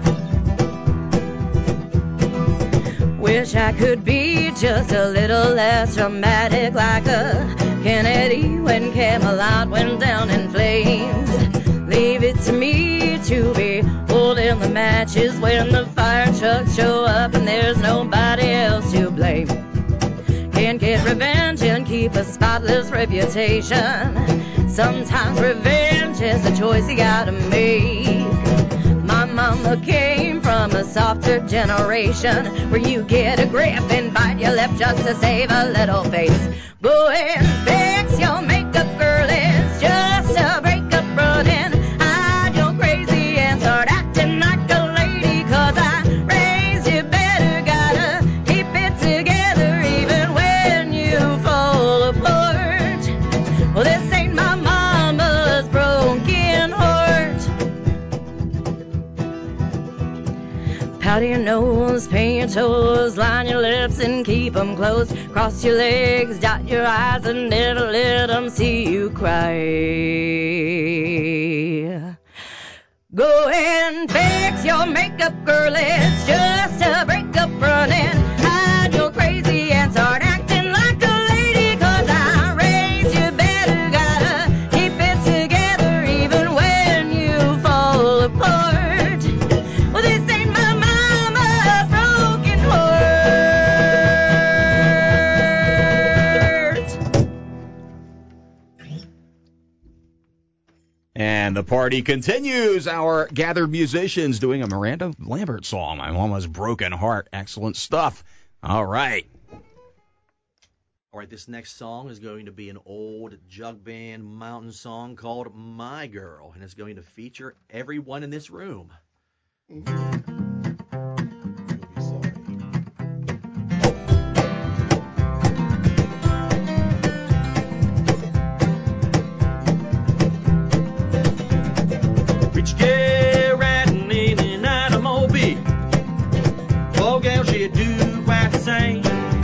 Wish I could be just a little less dramatic, like a Kennedy when Camelot went down in flames. Leave it to me to be holding the matches when the fire trucks show up and there's nobody else to blame. Can't get revenge and keep a spotless reputation. Sometimes revenge is a choice you gotta make. My mama came from a softer generation where you get a grip and bite your lip just to save a little face. Go and fix your makeup, girl, it's just a breakup running. I go crazy and start acting like a lady, 'cause I raised you better, gotta keep it together even when you fall apart. Well, this ain't my mama's broken heart. Powder your nose, paint your toes, line your lips and keep them closed. Cross your legs, dot your eyes, and never let them see you cry. Go and fix your makeup, girl, it's just a breakup running. I go crazy and start acting like a lady, 'cause I raised you better, gotta keep it together even when you fall apart. Well, this ain't my mama's broken heart. And the party continues. Our gathered musicians doing a Miranda Lambert song, My Mama's Broken Heart. Excellent stuff. All right. All right, this next song is going to be an old jug band mountain song called My Girl, and it's going to feature everyone in this room. Rich girl riding in an automobile. Poor girl, she do quite the same.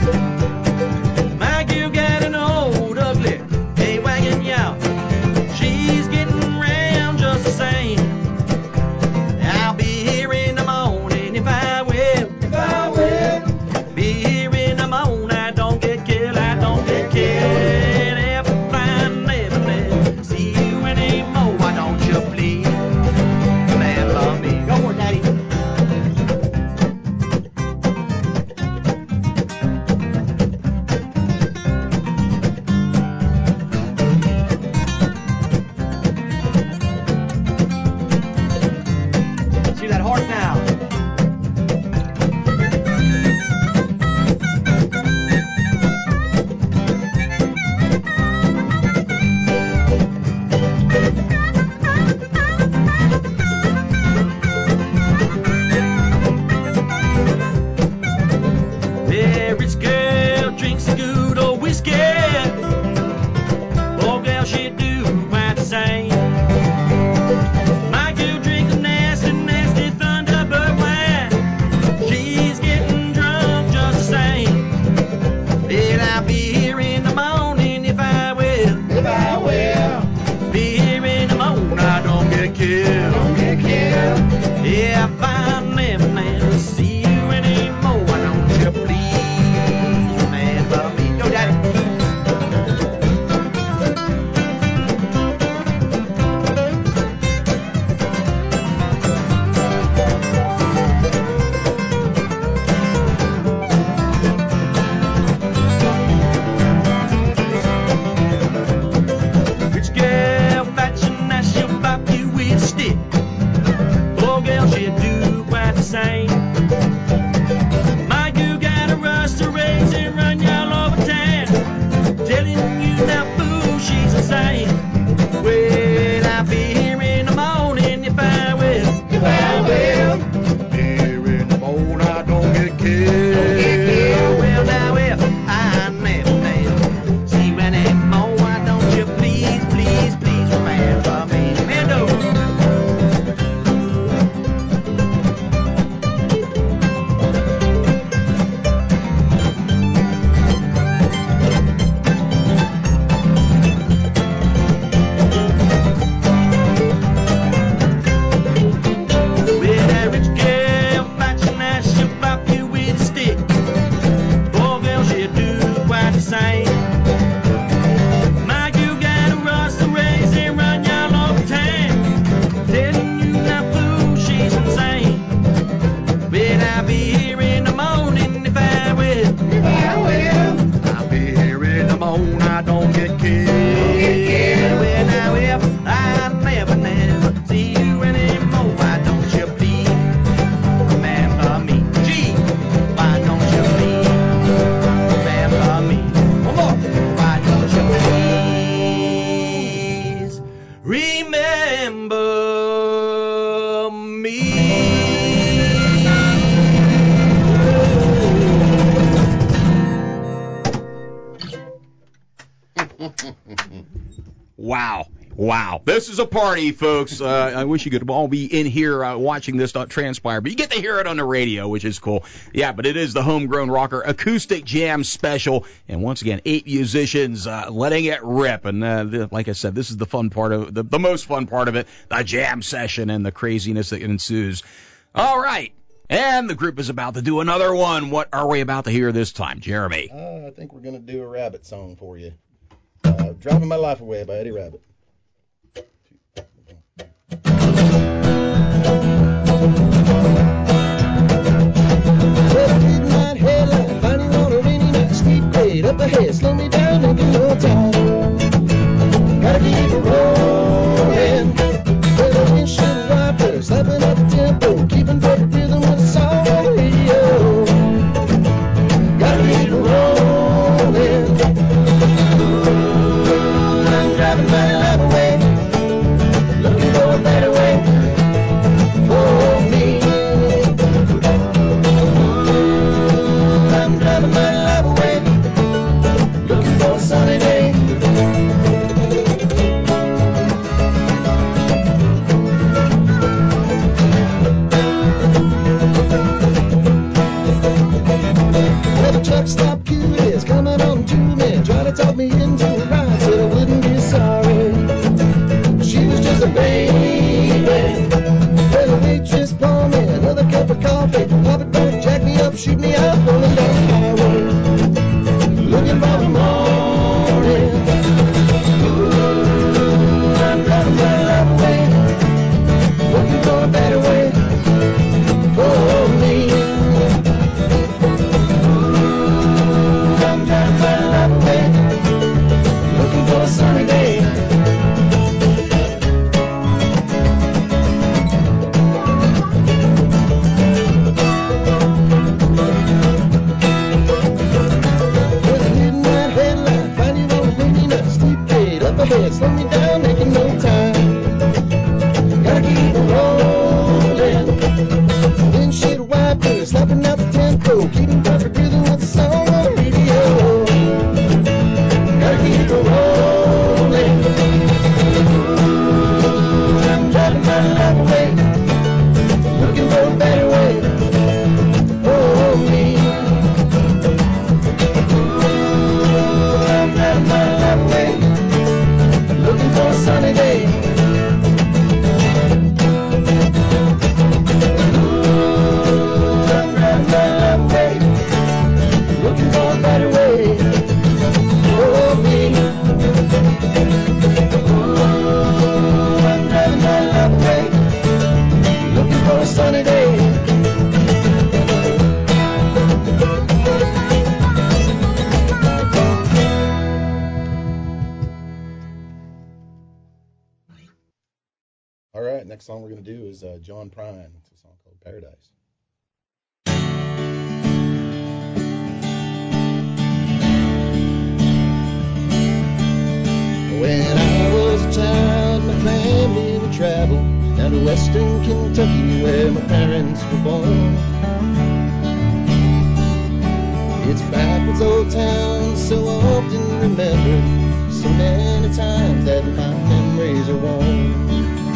My girl got an old ugly hay wagon, y'all. She's getting round just the same. I'll be here in the morning. Wow. Wow. This is a party, folks. Uh, I wish you could all be in here uh, watching this not transpire, but you get to hear it on the radio, which is cool. Yeah, but it is the Homegrown Rocker Acoustic Jam Special. And once again, eight musicians uh, letting it rip. And uh, the, like I said, this is the fun part of the, the most fun part of it, the jam session and the craziness that ensues. All right. And the group is about to do another one. What are we about to hear this time, Jeremy? Uh, I think we're going to do a Rabbit song for you. Uh, Driving My Life Away by Eddie Rabbit. Midnight headlight, finding on a rainy night, steep grade up ahead, slow me down, making no time. Gotta keep it rolling, with the windshield wiper, slapping up the tempo, keeping perfect rhythm with the song on the radio. Gotta keep it rolling. Ooh, I'm driving my life away, looking for a better way for me. I'm driving my life away, looking for a sunny day. Well, the truck stop curious, coming on to me, trying to talk me into a ride, said I wouldn't be sorry. She was just a baby. Well, the waitress poured me another cup of coffee. Papa don't jack me up, shoot me out, rolling down the highway, looking for the morning. Ooh, I'm driving my life away, looking for a better way for me. Ooh, I'm driving my life away, looking for a sunny day. Ahead, slow me down, making no time. Gotta keep it rolling. Windshield wiper, slapping out the tempo, keeping perfect rhythm with the song on the radio. Gotta keep it rolling. Ooh, I'm driving my life away, looking for a better way for me. Ooh, I'm driving my life away, looking for a sunny day. Ooh, I'm driving my life away, looking for a better way for me. Ooh, I'm driving my life away, looking for a sunny day. All right, next song we're going to do is uh, John Prine. It's a song called Paradise. When I was a child, my family would travel down to western Kentucky where my parents were born. It's backwards old town, so often remembered, so many times that my memories are worn.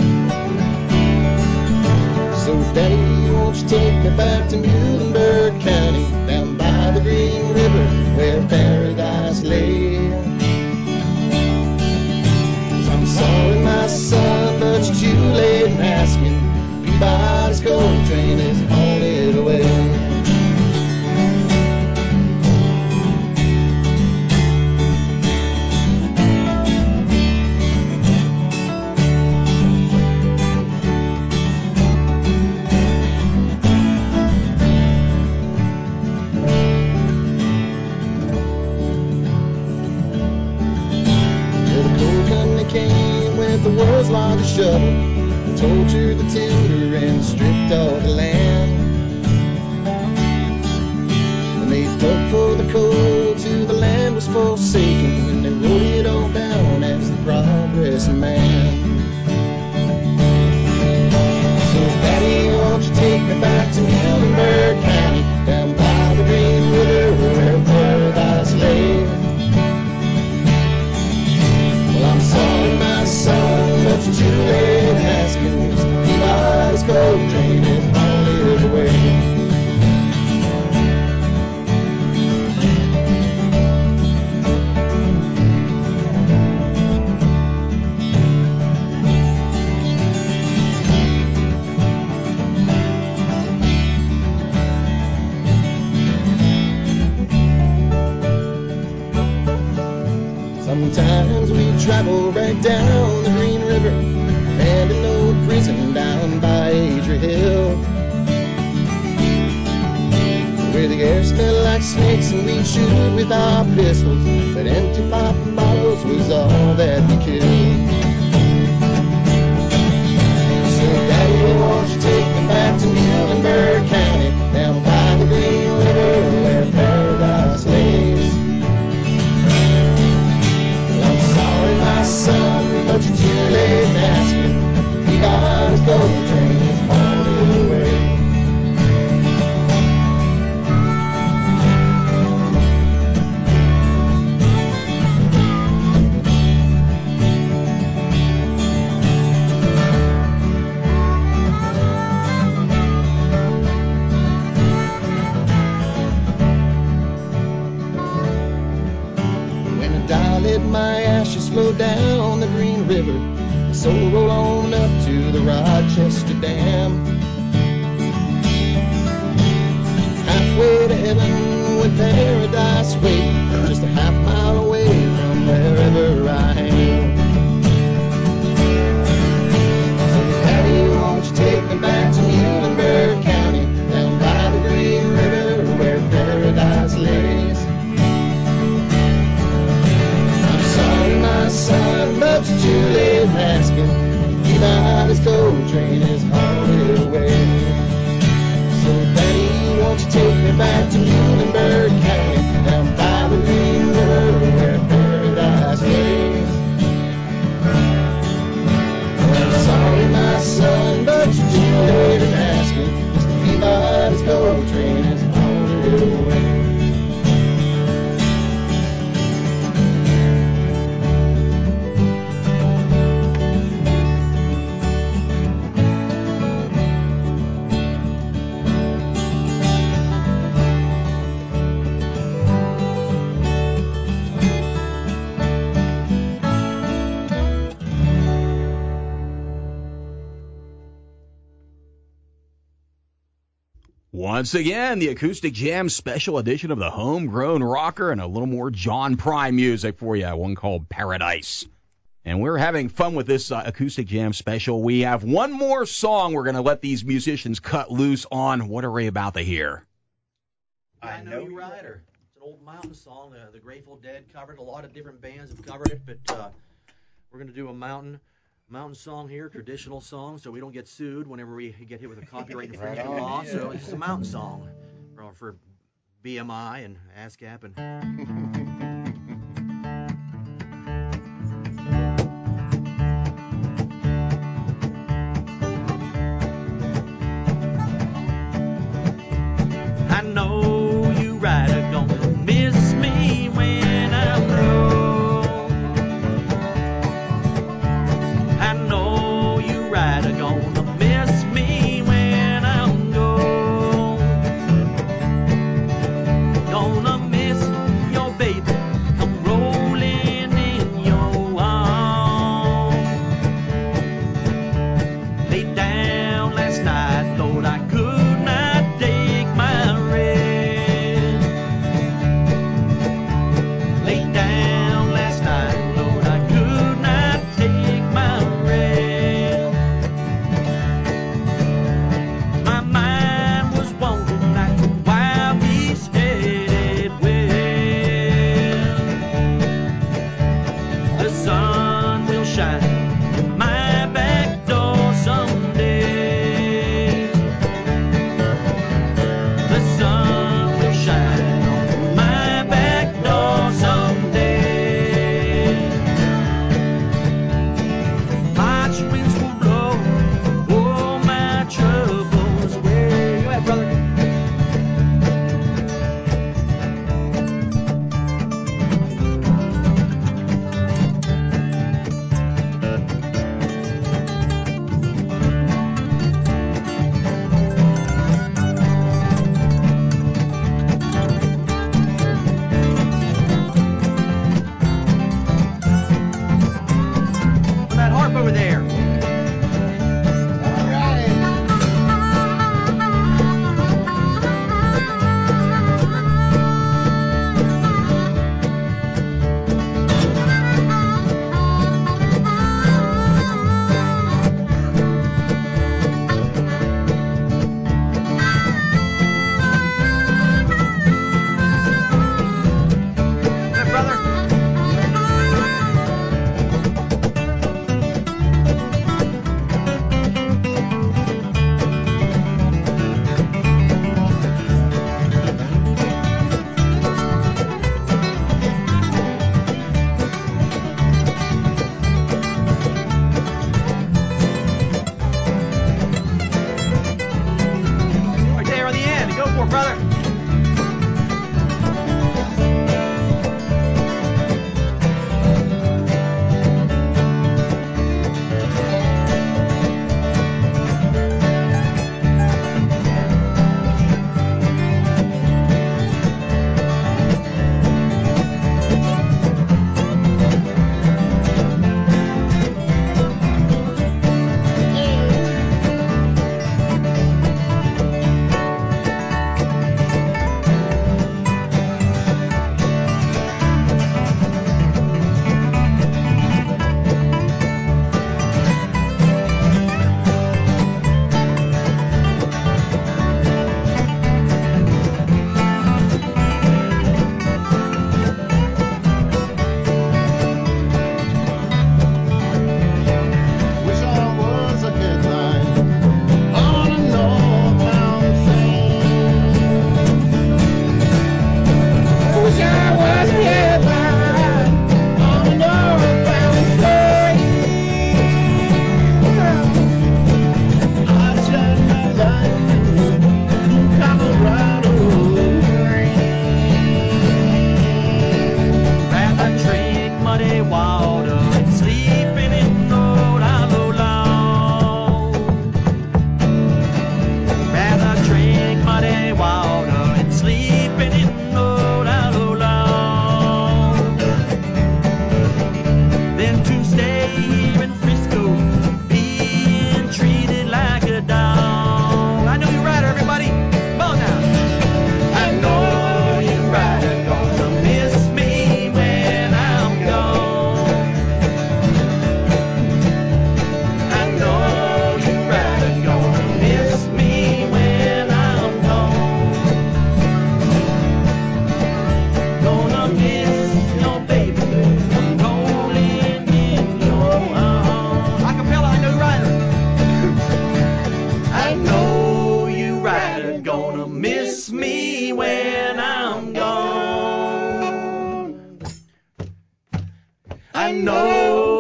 So Daddy, won't you take me back to Muhlenberg County, down by the Green River where paradise lay. Cause I'm sorry my son, but you're too late in asking. Peabody's coal train is on it away. The world's largest shovel, tortured the timber and stripped all the land. When they dug for the coal till the land was forsaken, when they wrote it all down as the progress of man. So Daddy, won't you take me back to Muhlenberg County, down by the Green River where paradise lay. go train is on his way. Sometimes we travel right down the Green River, and an old prison down by Adria Hill, where the air smelled like snakes and we'd shoot with our pistols, but empty pop bottles was all that we killed. So Daddy, won't you take me back to Muhlenberg County, down by the Green River where paradise lays. My son, but you're too late asking. You gotta go, the train is on the way. When I dial my ashes flow down the Green River, my soul roll on up to the Rochester Dam. Halfway to heaven with paradise waiting, just a half mile away from wherever I am. So Daddy, won't you take me back to Muhlenberg County, down by the Green River where paradise lays. My son, but you're too late asking. Unitas Gold Train is on its way. So Daddy, won't you take me back to Muhlenberg County, down by the Green River where paradise lays. Well, I'm sorry, my son, but you're too late asking. Unitas Gold Train is on its way. Once again, the Acoustic Jam special edition of the Homegrown Rocker, and a little more John Prine music for you, one called Paradise. And we're having fun with this uh, Acoustic Jam special. We have one more song we're going to let these musicians cut loose on. What are we about to hear? I Know You Rider. It's an old mountain song. Uh, the Grateful Dead covered it. A lot of different bands have covered it, but uh, we're going to do a mountain mountain song here, traditional song, so we don't get sued whenever we get hit with a copyright infringement Right law. on. So it's just a mountain song for, for B M I and ASCAP and. I know you rider gonna miss me when I'm gone. I know you rider gonna miss me when I'm gone. Gonna miss your baby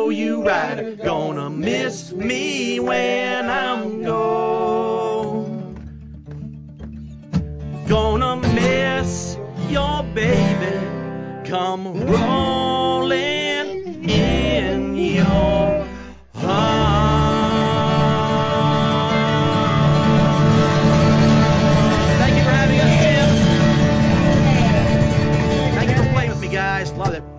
know you right. Gonna miss me when I'm gone. Gonna miss your baby come rolling in your Thank you for having us, Tim. Thank you for playing with me, guys. Love it.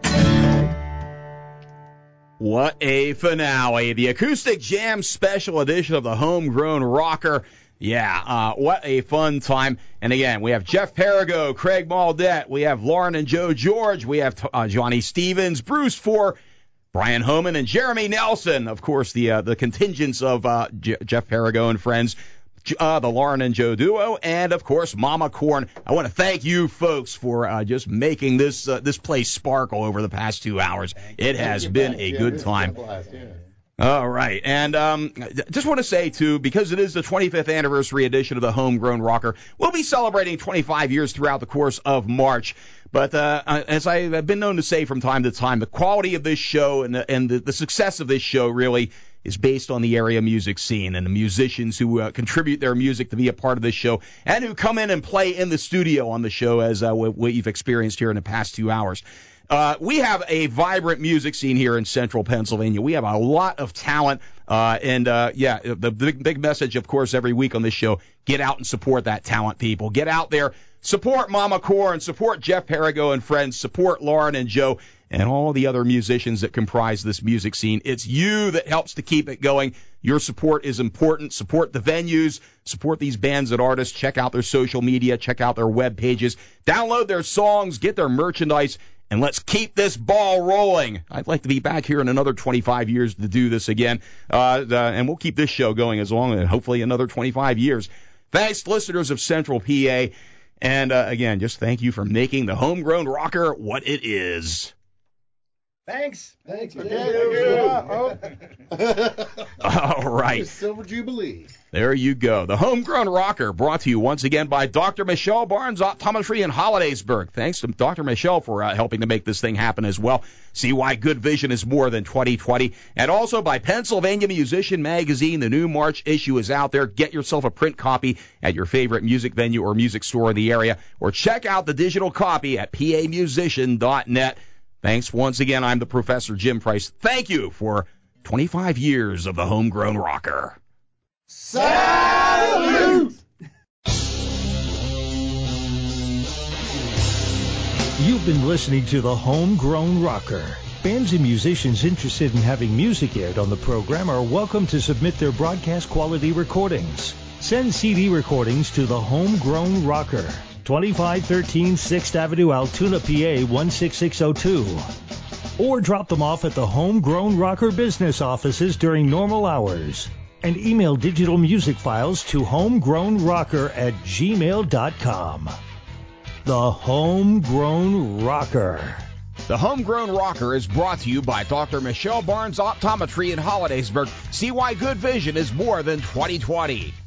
What a finale. The Acoustic Jam Special Edition of the Homegrown Rocker. Yeah, uh, what a fun time. And again, we have Jeff Perigo, Craig Maldette, we have Lauren and Joe George, we have uh, Johnny Stevens, Bruce Four, Brian Homan, and Jeremy Nelson. Of course, the uh, the contingents of uh, J- Jeff Perigo and friends, uh, the Lauren and Joe duo, and of course, Mama Corn. I want to thank you folks for uh, just making this uh, this place sparkle over the past two hours. It has been a good time. All right, and um, just want to say, too, because it is the twenty-fifth anniversary edition of the Homegrown Rocker, we'll be celebrating twenty-five years throughout the course of March. But uh, as I've been known to say from time to time, the quality of this show and the, and the, the success of this show really is based on the area music scene and the musicians who uh, contribute their music to be a part of this show and who come in and play in the studio on the show, as uh, what you've experienced here in the past two hours. Uh, we have a vibrant music scene here in central Pennsylvania. We have a lot of talent, uh, and, uh, yeah, the big, big message, of course, every week on this show, get out and support that talent, people. Get out there, support Mama Corn, support Jeff Perigo and friends, support Lauren and Joe, and all the other musicians that comprise this music scene. It's you that helps to keep it going. Your support is important. Support the venues. Support these bands and artists. Check out their social media. Check out their web pages. Download their songs. Get their merchandise. And let's keep this ball rolling. I'd like to be back here in another twenty-five years to do this again. Uh, uh, and we'll keep this show going as long as hopefully another twenty-five years. Thanks, listeners of Central P A. And uh, again, just thank you for making the Homegrown Rocker what it is. Thanks. Thanks. Thank you. All right. Silver Jubilee. There you go. The Homegrown Rocker brought to you once again by Doctor Michelle Barnes Optometry in Hollidaysburg. Thanks to Doctor Michelle for uh, helping to make this thing happen as well. See why good vision is more than twenty twenty. And also by Pennsylvania Musician Magazine. The new March issue is out there. Get yourself a print copy at your favorite music venue or music store in the area. Or check out the digital copy at P A musician dot net. Thanks once again. I'm the Professor Jim Price. Thank you for twenty-five years of the Homegrown Rocker. Salute! You've been listening to the Homegrown Rocker. Bands and musicians interested in having music aired on the program are welcome to submit their broadcast quality recordings. Send C D recordings to the Homegrown Rocker, twenty-five thirteen sixth Avenue, Altoona, P A one six six zero two. Or drop them off at the Homegrown Rocker business offices during normal hours. And email digital music files to homegrownrocker at gmail dot com. The Homegrown Rocker. The Homegrown Rocker is brought to you by Doctor Michelle Barnes Optometry in Hollidaysburg. See why good vision is more than twenty twenty.